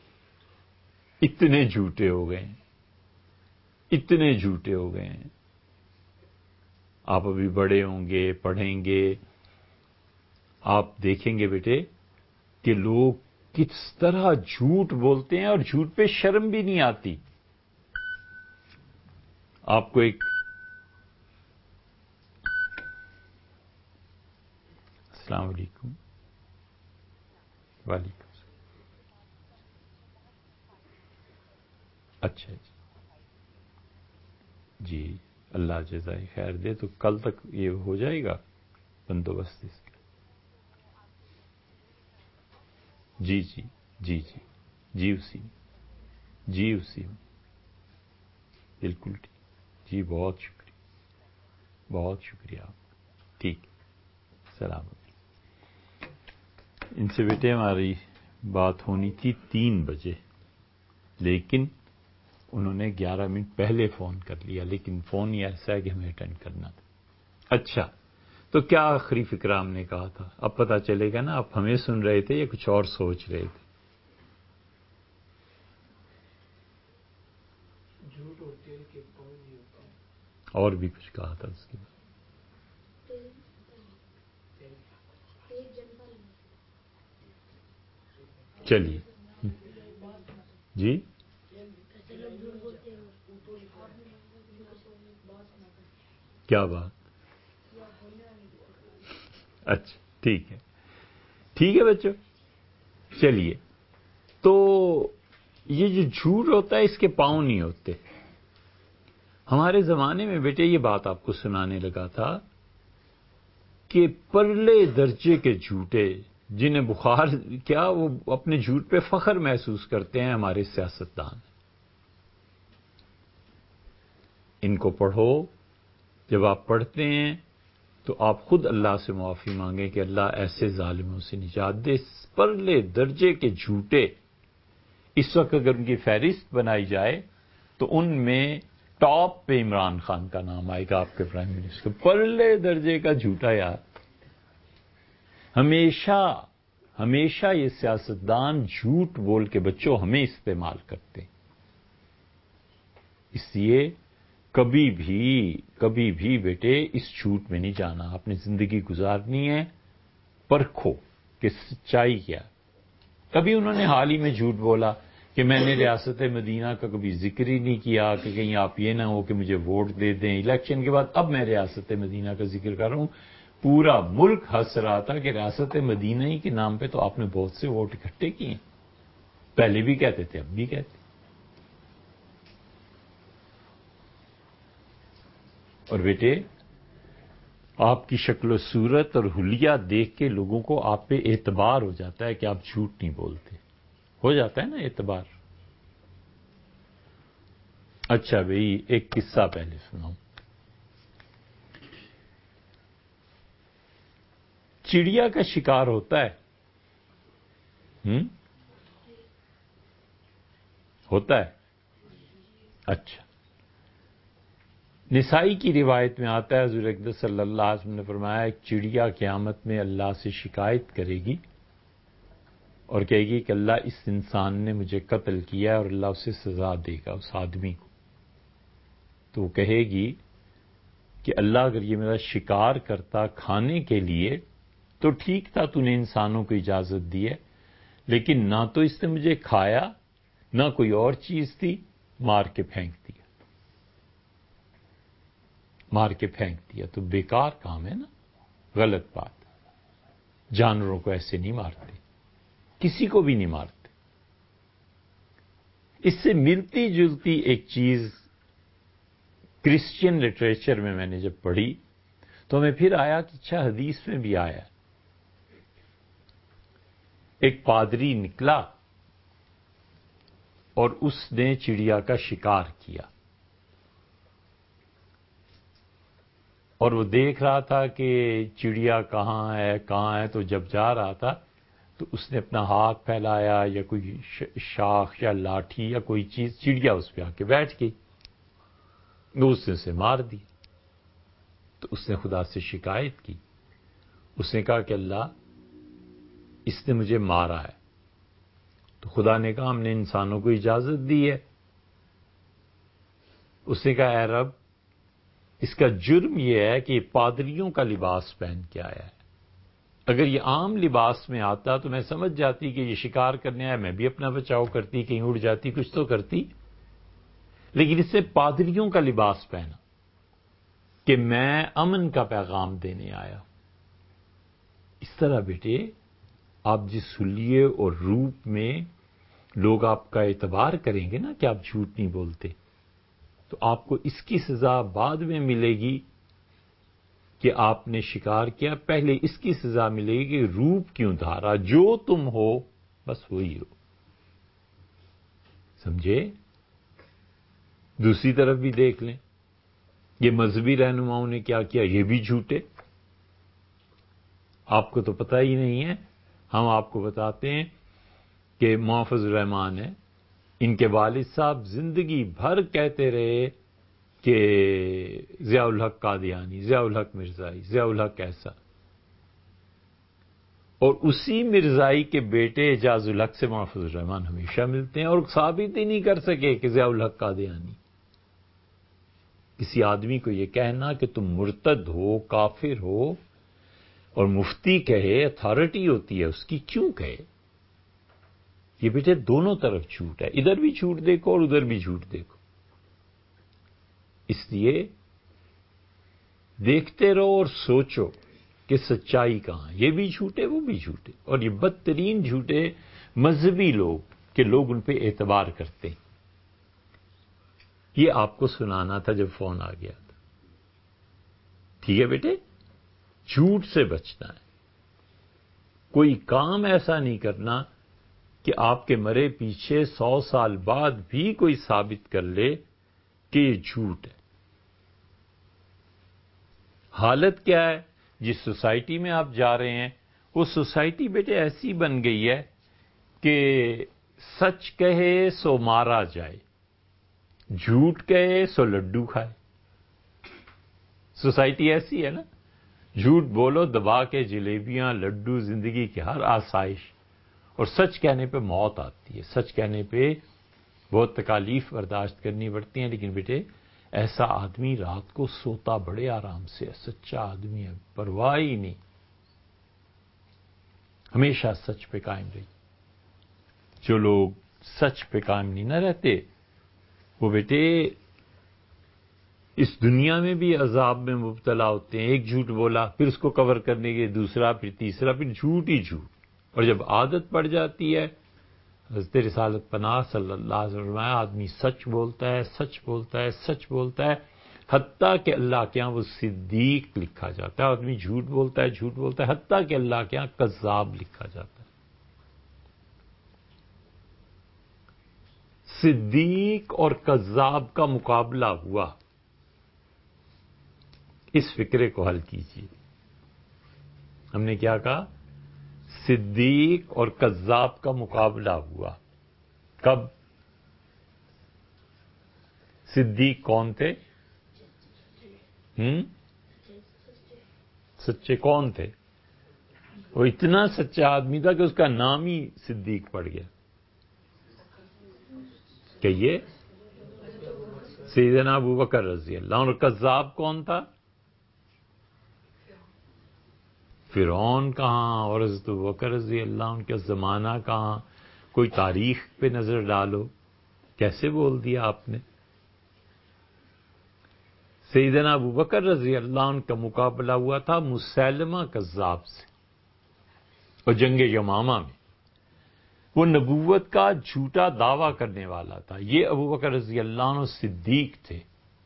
اتنے جھوٹے ہو گئے ہیں، اتنے جھوٹے ہو گئے ہیں۔ آپ ابھی بڑے ہوں گے، پڑھیں گے، آپ دیکھیں گے بیٹے کہ لوگ کس طرح جھوٹ بولتے ہیں اور جھوٹ پہ شرم بھی نہیں آتی۔ آپ کو ایک السلام علیکم، وعلیکم السلام، اچھا جی، اللہ جزائے خیر دے، تو کل تک یہ ہو جائے گا بندوبست اس کا؟ جی جی جی جی جی، اسی میں، جی اسی میں، بالکل ٹھیک جی، بہت شکریہ، بہت شکریہ آپ کا، ٹھیک، سلام علیکم۔ ان سے بیٹے ہماری بات ہونی تھی 3 بجے، لیکن انہوں نے 11 منٹ پہلے فون کر لیا، لیکن فون ہی ایسا ہے کہ ہمیں اٹینڈ کرنا تھا۔ اچھا، تو کیا آخری فکرہ ہم نے کہا تھا، اب پتہ چلے گا نا، آپ ہمیں سن رہے تھے یا کچھ اور سوچ رہے تھے؟ جھوٹ اور تیل کے پاؤں نہیں ہوتے، اور بھی کچھ کہا تھا اس کے بعد؟ چلیے جی، کیا بات؟ اچھا ٹھیک ہے بچوں. چلیے، تو یہ جو جھوٹ ہوتا ہے اس کے پاؤں نہیں ہوتے. ہمارے زمانے میں بیٹے یہ بات آپ کو سنانے لگا تھا کہ پرلے درجے کے جھوٹے جنہیں بخار کیا وہ اپنے جھوٹ پہ فخر محسوس کرتے ہیں ہمارے سیاستدان. ان کو پڑھو. جب آپ پڑھتے ہیں تو آپ خود اللہ سے معافی مانگیں کہ اللہ ایسے ظالموں سے نجات دے. پرلے درجے کے جھوٹے اس وقت اگر ان کی فہرست بنائی جائے تو ان میں ٹاپ پہ عمران خان کا نام آئے گا، آپ کے پرائم منسٹر. پرلے درجے کا جھوٹا یار. ہمیشہ یہ سیاستدان جھوٹ بول کے بچوں ہمیں استعمال کرتے. اس لیے کبھی بھی بیٹے اس جھوٹ میں نہیں جانا. آپ نے زندگی گزارنی ہے، پرکھو کہ سچائی کیا. کبھی انہوں نے حال ہی میں جھوٹ بولا کہ میں نے ریاست مدینہ کا کبھی ذکر ہی نہیں کیا کہ کہیں آپ یہ نہ ہو کہ مجھے ووٹ دے دیں الیکشن کے بعد. اب میں ریاست مدینہ کا ذکر کر رہا ہوں. پورا ملک ہنس رہا تھا کہ ریاست مدینہ ہی کے نام پہ تو آپ نے بہت سے ووٹ اکٹھے کیے. پہلے بھی کہتے تھے، اب بھی کہتے. اور بیٹے آپ کی شکل و صورت اور حلیہ دیکھ کے لوگوں کو آپ پہ اعتبار ہو جاتا ہے کہ آپ جھوٹ نہیں بولتے. ہو جاتا ہے نا اعتبار. اچھا بھئی، ایک قصہ پہلے سناؤں. چڑیا کا شکار ہوتا ہے. ہوتا ہے. اچھا، نسائی کی روایت میں آتا ہے حضور اقدس صلی اللہ علیہ وسلم نے فرمایا ایک چڑیا قیامت میں اللہ سے شکایت کرے گی اور کہے گی کہ اللہ اس انسان نے مجھے قتل کیا اور اللہ اسے سزا دے گا اس آدمی کو. تو وہ کہے گی کہ اللہ اگر یہ میرا شکار کرتا کھانے کے لیے تو ٹھیک تھا، تو نے انسانوں کو اجازت دی ہے، لیکن نہ تو اس نے مجھے کھایا نہ کوئی اور چیز تھی، مار کے پھینک دیا. تو بیکار کام ہے نا، غلط بات. جانوروں کو ایسے نہیں مارتے، کسی کو بھی نہیں مارتے. اس سے ملتی جلتی ایک چیز کرسچین لٹریچر میں نے جب پڑھی تو ہمیں پھر آیا کہ اچھا حدیث میں بھی آیا. ایک پادری نکلا اور اس نے چڑیا کا شکار کیا اور وہ دیکھ رہا تھا کہ چڑیا کہاں ہے. تو جب جا رہا تھا تو اس نے اپنا ہاتھ پھیلایا یا کوئی شاخ یا لاٹھی یا کوئی چیز، چڑیا اس پہ آ کے بیٹھ گئی. اس نے اسے مار دی. تو اس نے خدا سے شکایت کی. اس نے کہا کہ اللہ اس نے مجھے مارا ہے. تو خدا نے کہا ہم نے انسانوں کو اجازت دی ہے. اس نے کہا اے رب اس کا جرم یہ ہے کہ یہ پادریوں کا لباس پہن کے آیا ہے. اگر یہ عام لباس میں آتا تو میں سمجھ جاتی کہ یہ شکار کرنے آیا، میں بھی اپنا بچاؤ کرتی، کہیں اڑ جاتی، کچھ تو کرتی. لیکن اس نے پادریوں کا لباس پہنا کہ میں امن کا پیغام دینے آیا. اس طرح بیٹے آپ جس حلیے اور روپ میں لوگ آپ کا اعتبار کریں گے نا کہ آپ جھوٹ نہیں بولتے، تو آپ کو اس کی سزا بعد میں ملے گی کہ آپ نے شکار کیا. پہلے اس کی سزا ملے گی کہ روپ کیوں دھارا، جو تم ہو بس وہی ہو. سمجھے؟ دوسری طرف بھی دیکھ لیں، یہ مذہبی رہنماؤں نے کیا کیا، یہ بھی جھوٹے. آپ کو تو پتہ ہی نہیں ہے، ہم آپ کو بتاتے ہیں کہ محفوظ الرحمان ہے، ان کے والد صاحب زندگی بھر کہتے رہے کہ ضیاء الحق قادیانی، ضیاء الحق مرزائی، ضیاء الحق ایسا. اور اسی مرزائی کے بیٹے اعجاز الحق سے محفوظ الرحمان ہمیشہ ملتے ہیں اور ثابت ہی نہیں کر سکے کہ ضیاء الحق قادیانی. کسی آدمی کو یہ کہنا کہ تم مرتد ہو، کافر ہو، اور مفتی کہے، اتھارٹی ہوتی ہے اس کی، کیوں کہے؟ یہ بیٹے دونوں طرف جھوٹ ہے، ادھر بھی جھوٹ دیکھو اور ادھر بھی جھوٹ دیکھو. اس لیے دیکھتے رہو اور سوچو کہ سچائی کہاں، یہ بھی جھوٹے وہ بھی جھوٹے، اور یہ بدترین جھوٹے مذہبی لوگ کہ لوگ ان پہ اعتبار کرتے ہیں۔ یہ آپ کو سنانا تھا جب فون آ گیا تھا۔ ٹھیک ہے بیٹے، جھوٹ سے بچنا ہے، کوئی کام ایسا نہیں کرنا کہ آپ کے مرے پیچھے 100 سال بعد بھی کوئی ثابت کر لے کہ یہ جھوٹ ہے۔ حالت کیا ہے؟ جس سوسائٹی میں آپ جا رہے ہیں وہ سوسائٹی بیٹے ایسی بن گئی ہے کہ سچ کہے سو مارا جائے، جھوٹ کہے سو لڈو کھائے۔ سوسائٹی ایسی ہے نا، جھوٹ بولو دبا کے جلیبیاں لڈو زندگی کی ہر آسائش، اور سچ کہنے پہ موت آتی ہے، سچ کہنے پہ بہت تکالیف برداشت کرنی پڑتی ہیں۔ لیکن بیٹے ایسا آدمی رات کو سوتا بڑے آرام سے ہے، سچا آدمی ہے، پرواہ ہی نہیں، ہمیشہ سچ پہ قائم رہی۔ جو لوگ سچ پہ قائم نہیں نہ رہتے وہ بیٹے اس دنیا میں بھی عذاب میں مبتلا ہوتے ہیں۔ ایک جھوٹ بولا، پھر اس کو کور کرنے کے دوسرا، پھر تیسرا، پھر جھوٹ ہی جھوٹ، اور جب عادت پڑ جاتی ہے، حضرت رسالت پناہ صلی اللہ علیہ وسلم، آدمی سچ بولتا ہے، سچ بولتا ہے، سچ بولتا ہے، حتیٰ کہ اللہ کے ہاں وہ صدیق لکھا جاتا ہے۔ آدمی جھوٹ بولتا ہے، جھوٹ بولتا ہے، حتیٰ کہ اللہ کے ہاں کذاب لکھا جاتا ہے۔ صدیق اور کذاب کا مقابلہ ہوا، اس فکرے کو حل کیجیے۔ ہم نے کیا کہا؟ صدیق اور کذاب کا مقابلہ ہوا۔ کب؟ صدیق کون تھے؟ سچے کون تھے؟ وہ اتنا سچا آدمی تھا کہ اس کا نام ہی صدیق پڑ گیا۔ کہیے سیدنا ابوبکر رضی اللہ عنہ۔ اور کذاب کون تھا؟ فرعون کہاں اور حضرت ابوبکر رضی اللہ عنہ کا زمانہ کہاں؟ کوئی تاریخ پہ نظر ڈالو، کیسے بول دیا آپ نے؟ سیدنا ابوبکر رضی اللہ عنہ کا مقابلہ ہوا تھا مسیلمہ کذاب سے، اور جنگ یمامہ میں وہ نبوت کا جھوٹا دعویٰ کرنے والا تھا۔ یہ ابوبکر رضی اللہ عنہ صدیق تھے۔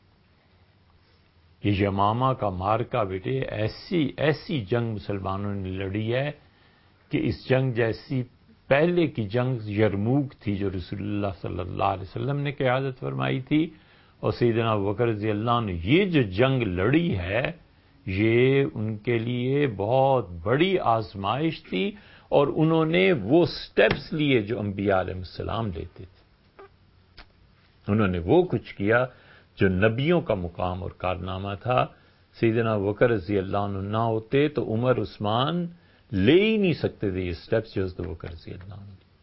یہ یمامہ کا مارکا بیٹے ایسی جنگ مسلمانوں نے لڑی ہے کہ اس جنگ جیسی پہلے کی جنگ یرموک تھی جو رسول اللہ صلی اللہ علیہ وسلم نے قیادت فرمائی تھی، اور سیدنا ابوبکر رضی اللہ عنہ یہ جو جنگ لڑی ہے یہ ان کے لیے بہت بڑی آزمائش تھی، اور انہوں نے وہ سٹیپس لیے جو انبیاء علیہ السلام لیتے تھے۔ انہوں نے وہ کچھ کیا جو نبیوں کا مقام اور کارنامہ تھا۔ سیدنا ابوبکر رضی اللہ عنہ نہ ہوتے تو عمر عثمان لے ہی نہیں سکتے تھے یہ سٹیپس جو حضرت ابوبکر رضی اللہ عنہ نے۔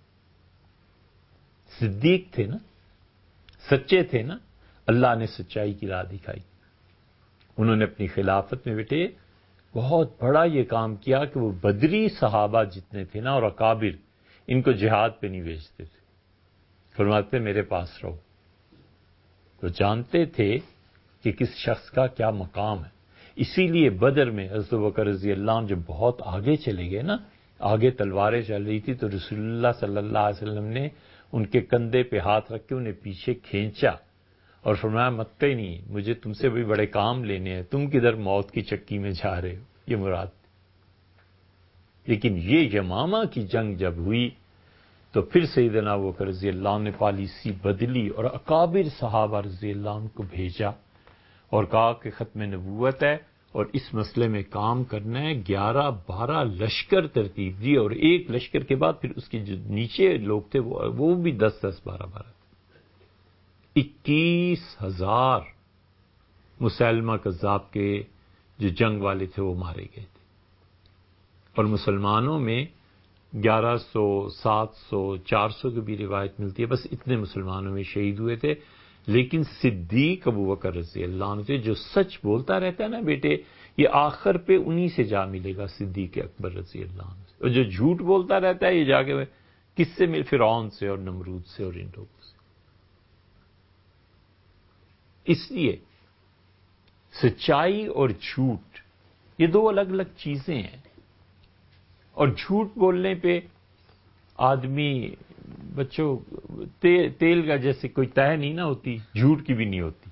صدیق تھے نا، سچے تھے نا، اللہ نے سچائی کی راہ دکھائی۔ انہوں نے اپنی خلافت میں بیٹے بہت بڑا یہ کام کیا کہ وہ بدری صحابہ جتنے تھے نا اور اکابر، ان کو جہاد پہ نہیں بھیجتے تھے، فرماتے میرے پاس رہو۔ وہ جانتے تھے کہ کس شخص کا کیا مقام ہے، اسی لیے بدر میں حضرت ابوبکر رضی اللہ عنہ جب بہت آگے چلے گئے نا، آگے تلواریں چل رہی تھی تو رسول اللہ صلی اللہ علیہ وسلم نے ان کے کندھے پہ ہاتھ رکھ کے انہیں پیچھے کھینچا اور فرمایا متے نہیں، مجھے تم سے بھی بڑے کام لینے ہیں، تم کدھر موت کی چکی میں جا رہے ہو، یہ مراد تھی۔ لیکن یہ یمامہ کی جنگ جب ہوئی تو پھر سیدنا ابوبکر رضی اللہ عنہ نے پالیسی بدلی اور اکابر صحابہ رضی اللہ عنہ کو بھیجا اور کہا کہ ختم نبوت ہے اور اس مسئلے میں کام کرنا ہے۔ 11-12 لشکر ترتیب دی، اور ایک لشکر کے بعد پھر اس کے جو نیچے لوگ تھے وہ بھی 10-10 12-12 21,000 مسیلمہ کذاب کے جو جنگ والے تھے وہ مارے گئے تھے، اور مسلمانوں میں 1100 700 400 کی بھی روایت ملتی ہے، بس اتنے مسلمانوں میں شہید ہوئے تھے۔ لیکن صدیق ابوبکر رضی اللہ عنہ تھے، جو سچ بولتا رہتا ہے نا بیٹے یہ آخر پہ انہی سے جا ملے گا، صدیق اکبر رضی اللہ عنہ سے، اور جو جھوٹ بولتا رہتا ہے یہ جا کے کس سے مل؟ فرعون سے اور نمرود سے اور ان لوگوں سے۔ اس لیے سچائی اور جھوٹ یہ دو الگ الگ چیزیں ہیں، اور جھوٹ بولنے پہ آدمی بچوں تیل کا جیسے کوئی تہ نہیں نہ ہوتی، جھوٹ کی بھی نہیں ہوتی۔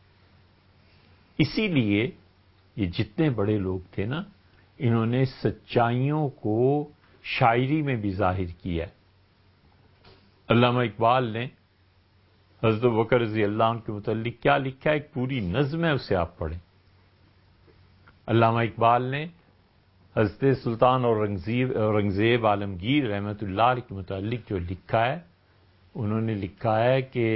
اسی لیے یہ جتنے بڑے لوگ تھے نا، انہوں نے سچائیوں کو شاعری میں بھی ظاہر کیا ہے۔ علامہ اقبال نے حضرت ابوبکر رضی اللہ عنہ کے متعلق کیا لکھا ہے، ایک پوری نظم ہے، اسے آپ پڑھیں۔ علامہ اقبال نے حضرت سلطان اورنگزیب عالمگیر رحمۃ اللہ علیہ کے متعلق جو لکھا ہے، انہوں نے لکھا ہے کہ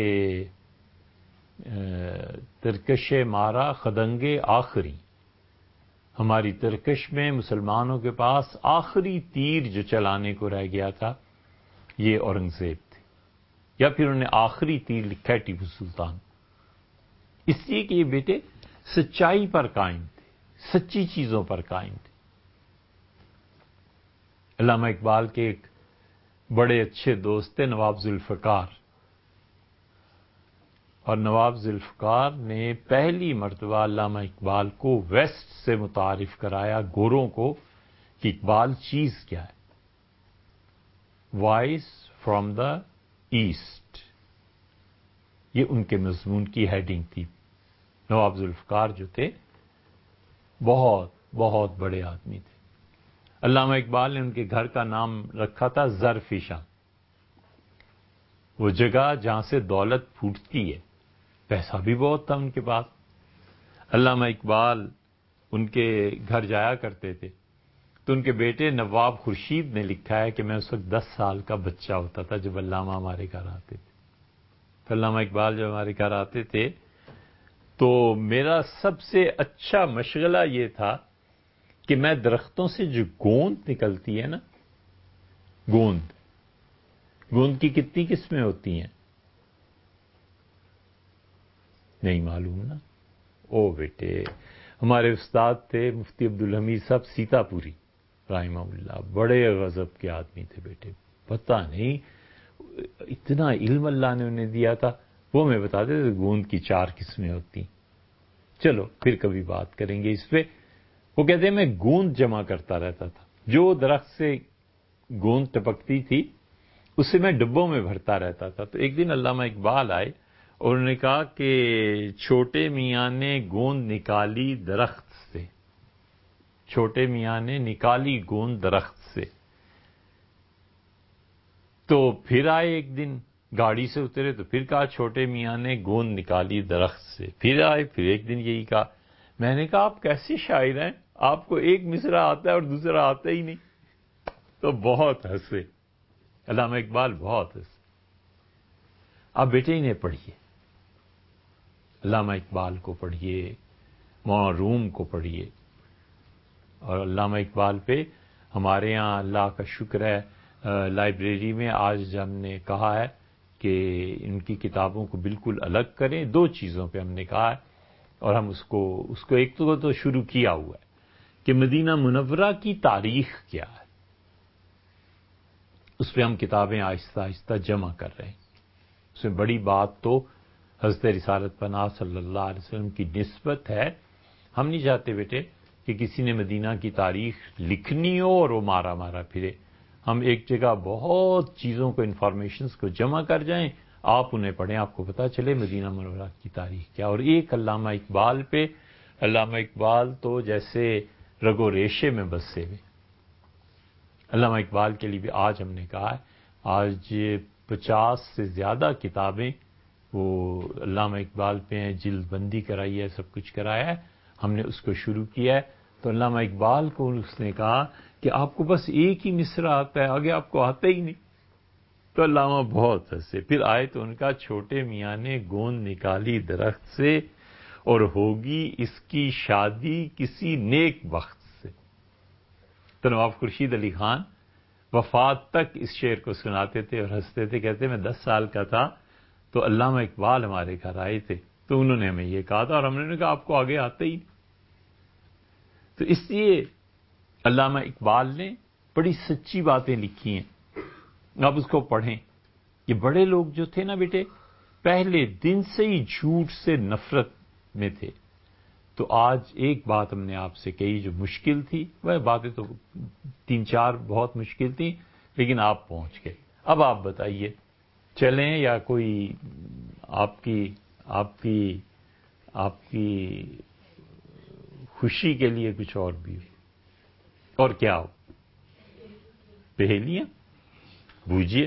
ترکش مارا خدنگ آخری، ہماری ترکش میں مسلمانوں کے پاس آخری تیر جو چلانے کو رہ گیا تھا یہ اورنگزیب تھے، یا پھر انہوں نے آخری تیر لکھا ہے ٹیپو سلطان، اس لیے کہ یہ بیٹے سچائی پر قائم تھے، سچی چیزوں پر قائم تھے۔ علامہ اقبال کے ایک بڑے اچھے دوست تھے نواب ذوالفقار، اور نواب ذوالفقار نے پہلی مرتبہ علامہ اقبال کو ویسٹ سے متعارف کرایا، گوروں کو، کہ اقبال چیز کیا ہے، وائس فرام دا ایسٹ، یہ ان کے مضمون کی ہیڈنگ تھی۔ نواب ذوالفقار جو تھے بہت بہت بڑے آدمی تھے۔ علامہ اقبال نے ان کے گھر کا نام رکھا تھا زرفشاں، وہ جگہ جہاں سے دولت پھوٹتی ہے، پیسہ بھی بہت تھا ان کے پاس۔ علامہ اقبال ان کے گھر جایا کرتے تھے تو ان کے بیٹے نواب خورشید نے لکھا ہے کہ میں اس وقت 10 سال کا بچہ ہوتا تھا جب علامہ ہمارے گھر آتے تھے۔ تو علامہ اقبال جب ہمارے گھر آتے تھے تو میرا سب سے اچھا مشغلہ یہ تھا کہ میں درختوں سے جو گوند نکلتی ہے نا، گوند کی کتنی قسمیں ہوتی ہیں؟ نہیں معلوم نا؟ او بیٹے، ہمارے استاد تھے مفتی عبدالحمید صاحب سیتا پوری رحمہ اللہ، بڑے غضب کے آدمی تھے بیٹے، پتہ نہیں اتنا علم اللہ نے انہیں دیا تھا، وہ ہمیں بتاتے تھے گوند کی 4 قسمیں ہوتی۔ چلو پھر کبھی بات کریں گے اس پہ۔ وہ کہتے ہیں میں گوند جمع کرتا رہتا تھا، جو درخت سے گوند ٹپکتی تھی اسے میں ڈبوں میں بھرتا رہتا تھا۔ تو ایک دن علامہ اقبال آئے اور انہوں نے کہا کہ چھوٹے میاں نے گوند نکالی درخت سے، چھوٹے میاں نے نکالی گوند درخت سے۔ تو پھر آئے ایک دن، گاڑی سے اترے تو پھر کہا چھوٹے میاں نے گوند نکالی درخت سے، پھر آئے پھر ایک دن یہی کہا۔ میں نے کہا آپ کیسے شاعر ہیں، آپ کو ایک مصرع آتا ہے اور دوسرا آتا ہی نہیں؟ تو بہت ہنسے، علامہ اقبال بہت ہنسے۔ آپ بیٹے انہیں پڑھیے، علامہ اقبال کو پڑھیے، مولانا روم کو پڑھیے، اور علامہ اقبال پہ ہمارے ہاں اللہ کا شکر ہے لائبریری میں آج ہم نے کہا ہے کہ ان کی کتابوں کو بالکل الگ کریں۔ 2 چیزوں پہ ہم نے کہا ہے، اور ہم اس کو ایک تو شروع کیا ہوا ہے کہ مدینہ منورہ کی تاریخ کیا ہے، اس پہ ہم کتابیں آہستہ آہستہ جمع کر رہے ہیں۔ اس میں بڑی بات تو حضرت رسالت پناہ صلی اللہ علیہ وسلم کی نسبت ہے۔ ہم نہیں چاہتے بیٹے کہ کسی نے مدینہ کی تاریخ لکھنی ہو اور وہ مارا پھرے۔ ہم ایک جگہ بہت چیزوں کو، انفارمیشنز کو جمع کر جائیں، آپ انہیں پڑھیں، آپ کو پتہ چلے مدینہ منورہ کی تاریخ کیا۔ اور ایک علامہ اقبال پہ، علامہ اقبال تو جیسے رگو ریشے میں بسے ہوئے۔ علامہ اقبال کے لیے بھی آج ہم نے کہا ہے، آج 50 سے زیادہ کتابیں وہ علامہ اقبال پہ ہیں، جلد بندی کرائی ہے، سب کچھ کرایا ہے، ہم نے اس کو شروع کیا ہے۔ تو علامہ اقبال کو اس نے کہا کہ آپ کو بس ایک ہی مصرع آتا ہے، آگے آپ کو آتا ہی نہیں۔ تو علامہ بہت ہنسے، پھر آئے تو ان کا چھوٹے میاں نے گوند نکالی درخت سے اور ہوگی اس کی شادی کسی نیک بخت سے۔ تو نواب خورشید علی خان وفات تک اس شعر کو سناتے تھے اور ہنستے تھے، کہتے میں 10 سال کا تھا تو علامہ اقبال ہمارے گھر آئے تھے تو انہوں نے ہمیں یہ کہا تھا، اور ہم نے کہا آپ کو آگے آتا ہی نہیں۔ تو اس لیے علامہ اقبال نے بڑی سچی باتیں لکھی ہیں، آپ اس کو پڑھیں۔ یہ بڑے لوگ جو تھے نا بیٹے، پہلے دن سے ہی جھوٹ سے نفرت میں تھے، تو آج ایک بات ہم نے آپ سے کہی جو مشکل تھی، وہ باتیں تو 3-4 بہت مشکل تھیں، لیکن آپ پہنچ گئے. اب آپ بتائیے چلیں یا کوئی آپ کی خوشی کے لیے کچھ اور بھی ہو؟ اور کیا ہو؟ پہیلیاں بوجھیے.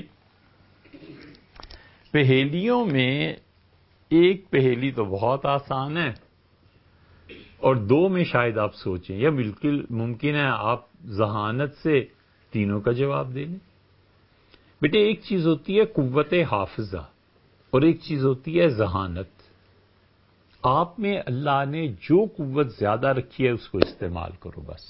پہیلیوں میں ایک پہیلی تو بہت آسان ہے، اور 2 میں شاید آپ سوچیں، یا بالکل ممکن ہے آپ ذہانت سے تینوں کا جواب دے لیں. بیٹے ایک چیز ہوتی ہے قوت حافظہ اور ایک چیز ہوتی ہے ذہانت. آپ میں اللہ نے جو قوت زیادہ رکھی ہے اس کو استعمال کرو بس.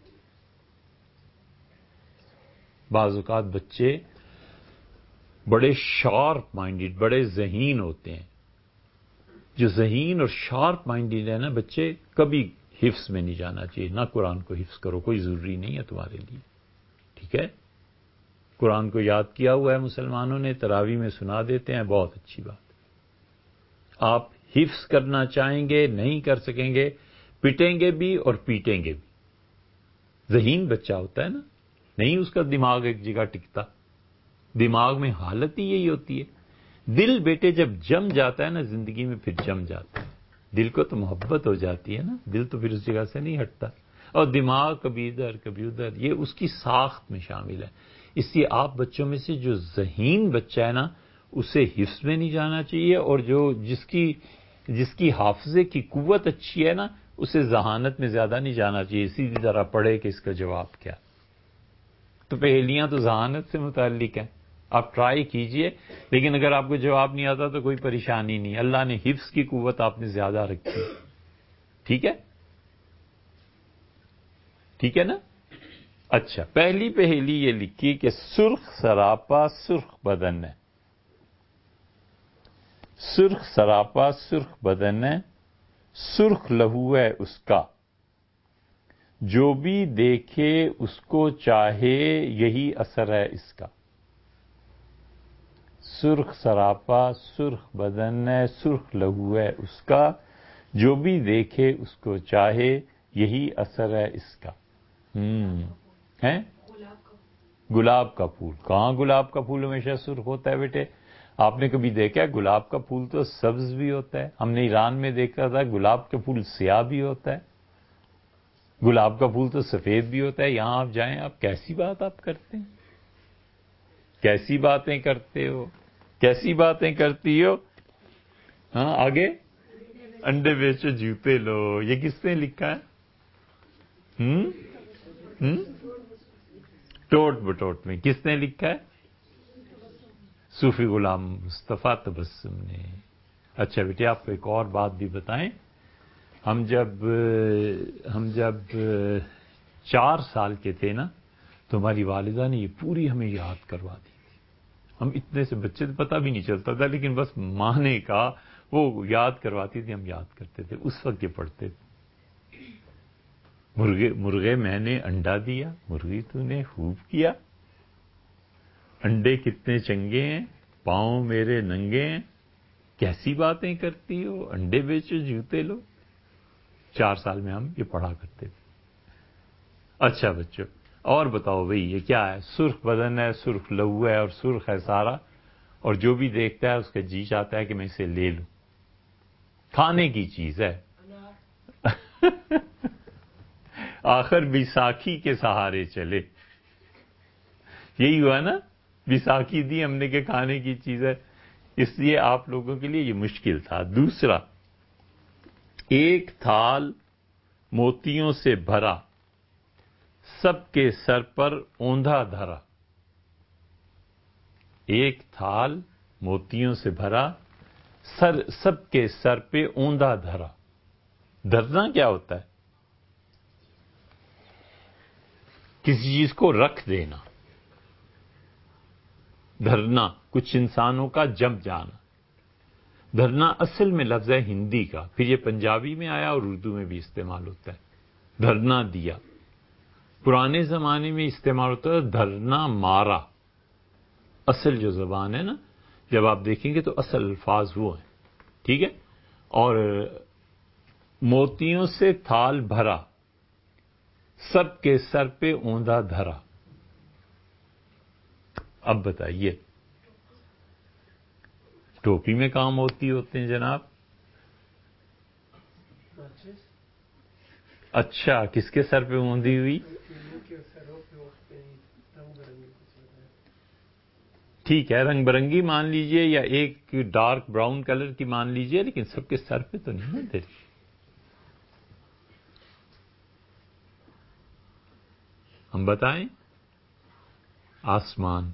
بعض اوقات بچے بڑے شارپ مائنڈڈ، بڑے ذہین ہوتے ہیں. جو ذہین اور شارپ مائنڈڈ ہے نا بچے، کبھی حفظ میں نہیں جانا چاہیے. نہ قرآن کو حفظ کرو، کوئی ضروری نہیں ہے تمہارے لیے. ٹھیک ہے، قرآن کو یاد کیا ہوا ہے مسلمانوں نے، تراویح میں سنا دیتے ہیں، بہت اچھی بات. آپ حفظ کرنا چاہیں گے نہیں کر سکیں گے، پٹیں گے بھی اور پیٹیں گے بھی. ذہین بچہ ہوتا ہے نا، نہیں اس کا دماغ ایک جگہ ٹکتا، دماغ میں حالت ہی یہی ہوتی ہے. دل بیٹے جب جم جاتا ہے نا زندگی میں، پھر جم جاتا ہے. دل کو تو محبت ہو جاتی ہے نا، دل تو پھر اس جگہ سے نہیں ہٹتا. اور دماغ کبھی ادھر کبھی ادھر، یہ اس کی ساخت میں شامل ہے. اس لیے آپ بچوں میں سے جو ذہین بچہ ہے نا، اسے حفظ میں نہیں جانا چاہیے، اور جس کی حافظے کی قوت اچھی ہے نا، اسے ذہانت میں زیادہ نہیں جانا چاہیے. سیدھی طرح پڑھے کہ اس کا جواب کیا. تو پہیلیاں تو ذہانت سے متعلق ہیں، آپ ٹرائی کیجئے. لیکن اگر آپ کو جواب نہیں آتا تو کوئی پریشانی نہیں، اللہ نے حفظ کی قوت آپ نے زیادہ رکھی. ٹھیک ہے، ٹھیک ہے نا. اچھا، پہلی پہیلی یہ لکھی کہ سرخ سراپا سرخ بدن ہے. سرخ سراپا سرخ بدن ہے، سرخ لہو ہے اس کا، جو بھی دیکھے اس کو چاہے یہی اثر ہے اس کا. سرخ سراپا سرخ بدن ہے، سرخ لہو ہے اس کا، جو بھی دیکھے اس کو چاہے یہی اثر ہے اس کا. ہیں گلاب کا پھول. کہاں گلاب کا پھول ہمیشہ سرخ ہوتا ہے بیٹے؟ آپ نے کبھی دیکھا ہے؟ گلاب کا پھول تو سبز بھی ہوتا ہے. ہم نے ایران میں دیکھا تھا گلاب کا پھول سیاہ بھی ہوتا ہے، گلاب کا پھول تو سفید بھی ہوتا ہے. یہاں آپ جائیں، آپ کیسی بات آپ کرتے ہیں، کیسی باتیں کرتے ہو، کیسی باتیں کرتی ہو. ہاں آگے، انڈے بیچو جوتے لو، یہ کس نے لکھا ہے؟ ٹوٹ بٹوٹ میں کس نے لکھا ہے؟ صوفی غلام مصطفیٰ تبسم نے. اچھا بیٹے، آپ کو ایک اور بات بھی بتائیں. ہم جب 4 سال کے تھے نا، تو ہماری والدہ نے یہ پوری ہمیں یاد کروا دی تھی. ہم اتنے سے بچے پتہ بھی نہیں چلتا تھا، لیکن بس ماں نے کہا وہ یاد کرواتی تھی، ہم یاد کرتے تھے. اس وقت یہ پڑھتے تھے، مرغے میں نے انڈا دیا، مرغی تو نے خوب کیا، انڈے کتنے چنگے ہیں، پاؤں میرے ننگے ہیں، کیسی باتیں کرتی ہو، انڈے بیچو جوتے لو. 4 سال میں ہم یہ پڑھا کرتے تھے. اچھا بچوں، اور بتاؤ بھئی، یہ کیا ہے؟ سرخ بدن ہے، سرخ لہو ہے اور سرخ ہے سارا، اور جو بھی دیکھتا ہے اس کا جی چاہتا ہے کہ میں اسے لے لوں. کھانے کی چیز ہے. آخر بیساکھی کے سہارے چلے. یہی ہوا نا، بیساکھی دی ہم نے کہ کھانے کی چیز ہے. اس لیے آپ لوگوں کے لیے یہ مشکل تھا. دوسرا، ایک تھال موتیوں سے بھرا، سب کے سر پر اوندھا دھرا. ایک تھال موتیوں سے بھرا، سب کے سر پہ اوندھا دھرا. دھرنا کیا ہوتا ہے؟ کسی چیز کو رکھ دینا. دھرنا کچھ انسانوں کا جم جانا. دھرنا اصل میں لفظ ہے ہندی کا، پھر یہ پنجابی میں آیا اور اردو میں بھی استعمال ہوتا ہے. دھرنا دیا. پرانے زمانے میں استعمال ہوتا ہے دھرنا مارا. اصل جو زبان ہے نا، جب آپ دیکھیں گے تو اصل الفاظ وہ ہیں. ٹھیک ہے. اور موتیوں سے تھال بھرا، سب کے سر پہ اوندا دھرا۔ اب بتائیے، ٹوپی میں کام موتی ہوتے ہیں جناب؟ اچھا، کس کے سر پہ اوندی ہوئی؟ ٹھیک ہے، رنگ برنگی مان لیجئے یا ایک ڈارک براؤن کلر کی مان لیجئے، لیکن سب کے سر پہ تو نہیں ہوتے۔ ہم بتائیں آسمان۔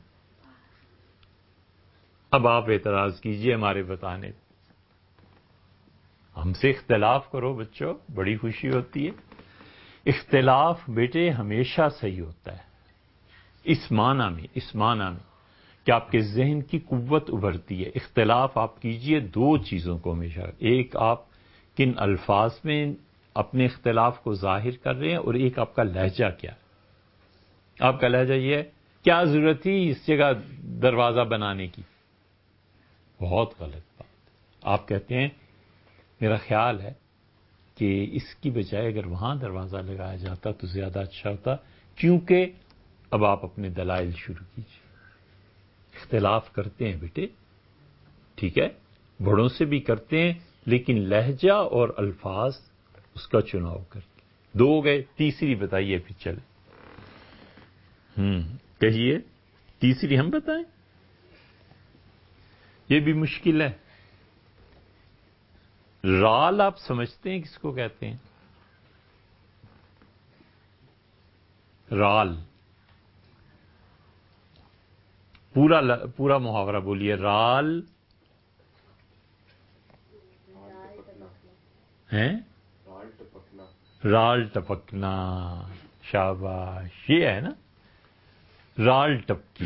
اب آپ اعتراض کیجئے ہمارے بتانے پہ، ہم سے اختلاف کرو بچوں، بڑی خوشی ہوتی ہے۔ اختلاف بیٹے ہمیشہ صحیح ہوتا ہے، اس معنی میں کہ آپ کے ذہن کی قوت ابھرتی ہے۔ اختلاف آپ کیجئے دو چیزوں کو ہمیشہ، ایک آپ کن الفاظ میں اپنے اختلاف کو ظاہر کر رہے ہیں، اور ایک آپ کا لہجہ کیا ہے۔ آپ کا لہجہ یہ ہے، کیا ضرورت تھی اس جگہ دروازہ بنانے کی؟ بہت غلط بات۔ آپ کہتے ہیں میرا خیال ہے کہ اس کی بجائے اگر وہاں دروازہ لگایا جاتا تو زیادہ اچھا ہوتا، کیونکہ اب آپ اپنے دلائل شروع کیجیے۔ اختلاف کرتے ہیں بیٹے، ٹھیک ہے، بڑوں سے بھی کرتے ہیں، لیکن لہجہ اور الفاظ اس کا چناؤ کرتے ہیں۔ دو گئے، تیسری بتائیے پھر چلے۔ کہیے تیسری ہم بتائیں؟ یہ بھی مشکل ہے۔ رال آپ سمجھتے ہیں کس کو کہتے ہیں؟ رال، پورا محاورہ بولیے۔ رال ہیں؟ رال ٹپکنا، شاباش، یہ ہے نا رال ٹپکی۔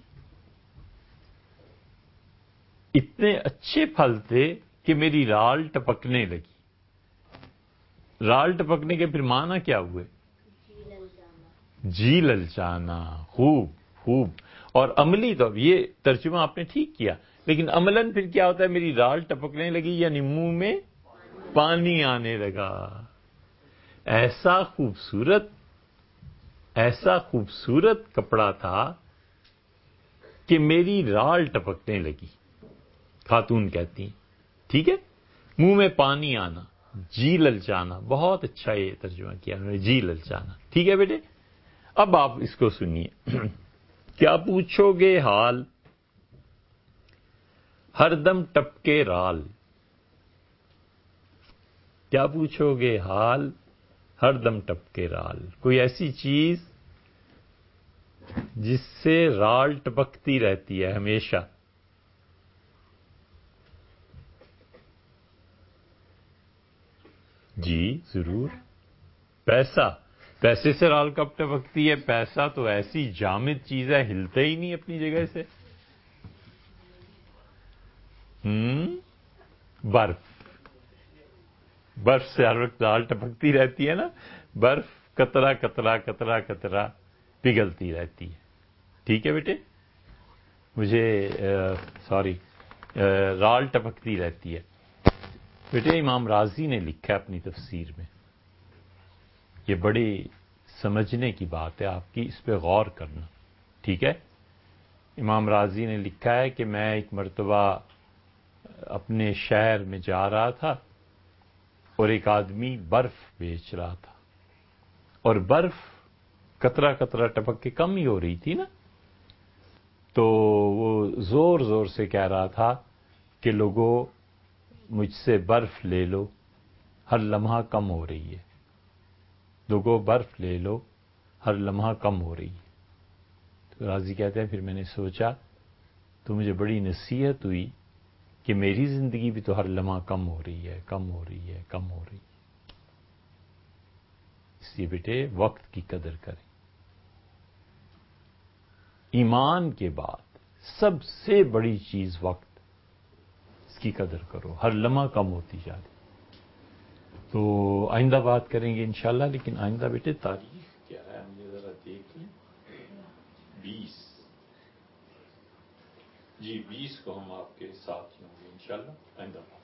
اتنے اچھے پھل تھے کہ میری رال ٹپکنے لگی۔ رال ٹپکنے کے پھر معنی کیا ہوئے؟ جی للچانا۔ خوب خوب۔ اور عملی تو یہ ترجمہ آپ نے ٹھیک کیا، لیکن عملاً پھر کیا ہوتا ہے؟ میری رال ٹپکنے لگی یعنی منہ میں پانی آنے لگا۔ ایسا خوبصورت کپڑا تھا کہ میری رال ٹپکنے لگی، خاتون کہتی ہیں، ٹھیک ہے، منہ میں پانی آنا، جی للچانا۔ بہت اچھا یہ ترجمہ کیا انہوں نے، جی للچانا۔ ٹھیک ہے بیٹے، اب آپ اس کو سنیے۔ کیا پوچھو گے حال، ہر دم ٹپکے رال۔ کیا پوچھو گے حال، ہر دم ٹپکے رال۔ کوئی ایسی چیز جس سے رال ٹپکتی رہتی ہے ہمیشہ؟ جی ضرور، پیسہ۔ پیسے سے رال کب ٹپکتی ہے؟ پیسہ تو ایسی جامد چیز ہے، ہلتا ہی نہیں اپنی جگہ سے۔ برف سے ہر وقت رال ٹپکتی رہتی ہے نا، برف قطرہ قطرہ قطرہ قطرہ پگھلتی رہتی ہے۔ ٹھیک ہے بیٹے، مجھے رال ٹپکتی رہتی ہے۔ بیٹے امام راضی نے لکھا ہے اپنی تفسیر میں، یہ بڑی سمجھنے کی بات ہے آپ کی، اس پہ غور کرنا، ٹھیک ہے۔ امام راضی نے لکھا ہے کہ میں ایک مرتبہ اپنے شہر میں جا رہا تھا اور ایک آدمی برف بیچ رہا تھا، اور برف قطرہ قطرہ ٹپک کے کم ہی ہو رہی تھی نا، تو وہ زور زور سے کہہ رہا تھا کہ لوگوں مجھ سے برف لے لو، ہر لمحہ کم ہو رہی ہے، لوگوں برف لے لو، ہر لمحہ کم ہو رہی ہے۔ تو راضی کہتے ہیں پھر میں نے سوچا تو مجھے بڑی نصیحت ہوئی کہ میری زندگی بھی تو ہر لمحہ کم ہو رہی ہے، کم ہو رہی ہے، کم ہو رہی ہے۔ اس لیے بیٹے وقت کی قدر کریں۔ ایمان کے بعد سب سے بڑی چیز وقت، اس کی قدر کرو، ہر لمحہ کم ہوتی جا رہی۔ تو آئندہ بات کریں گے انشاءاللہ، لیکن آئندہ بیٹے تاریخ کیا ہے ہم یہ ذرا دیکھ لیں۔ 20 جی 20 کو ہم آپ کے ساتھ ہوں گے انشاءاللہ آئندہ۔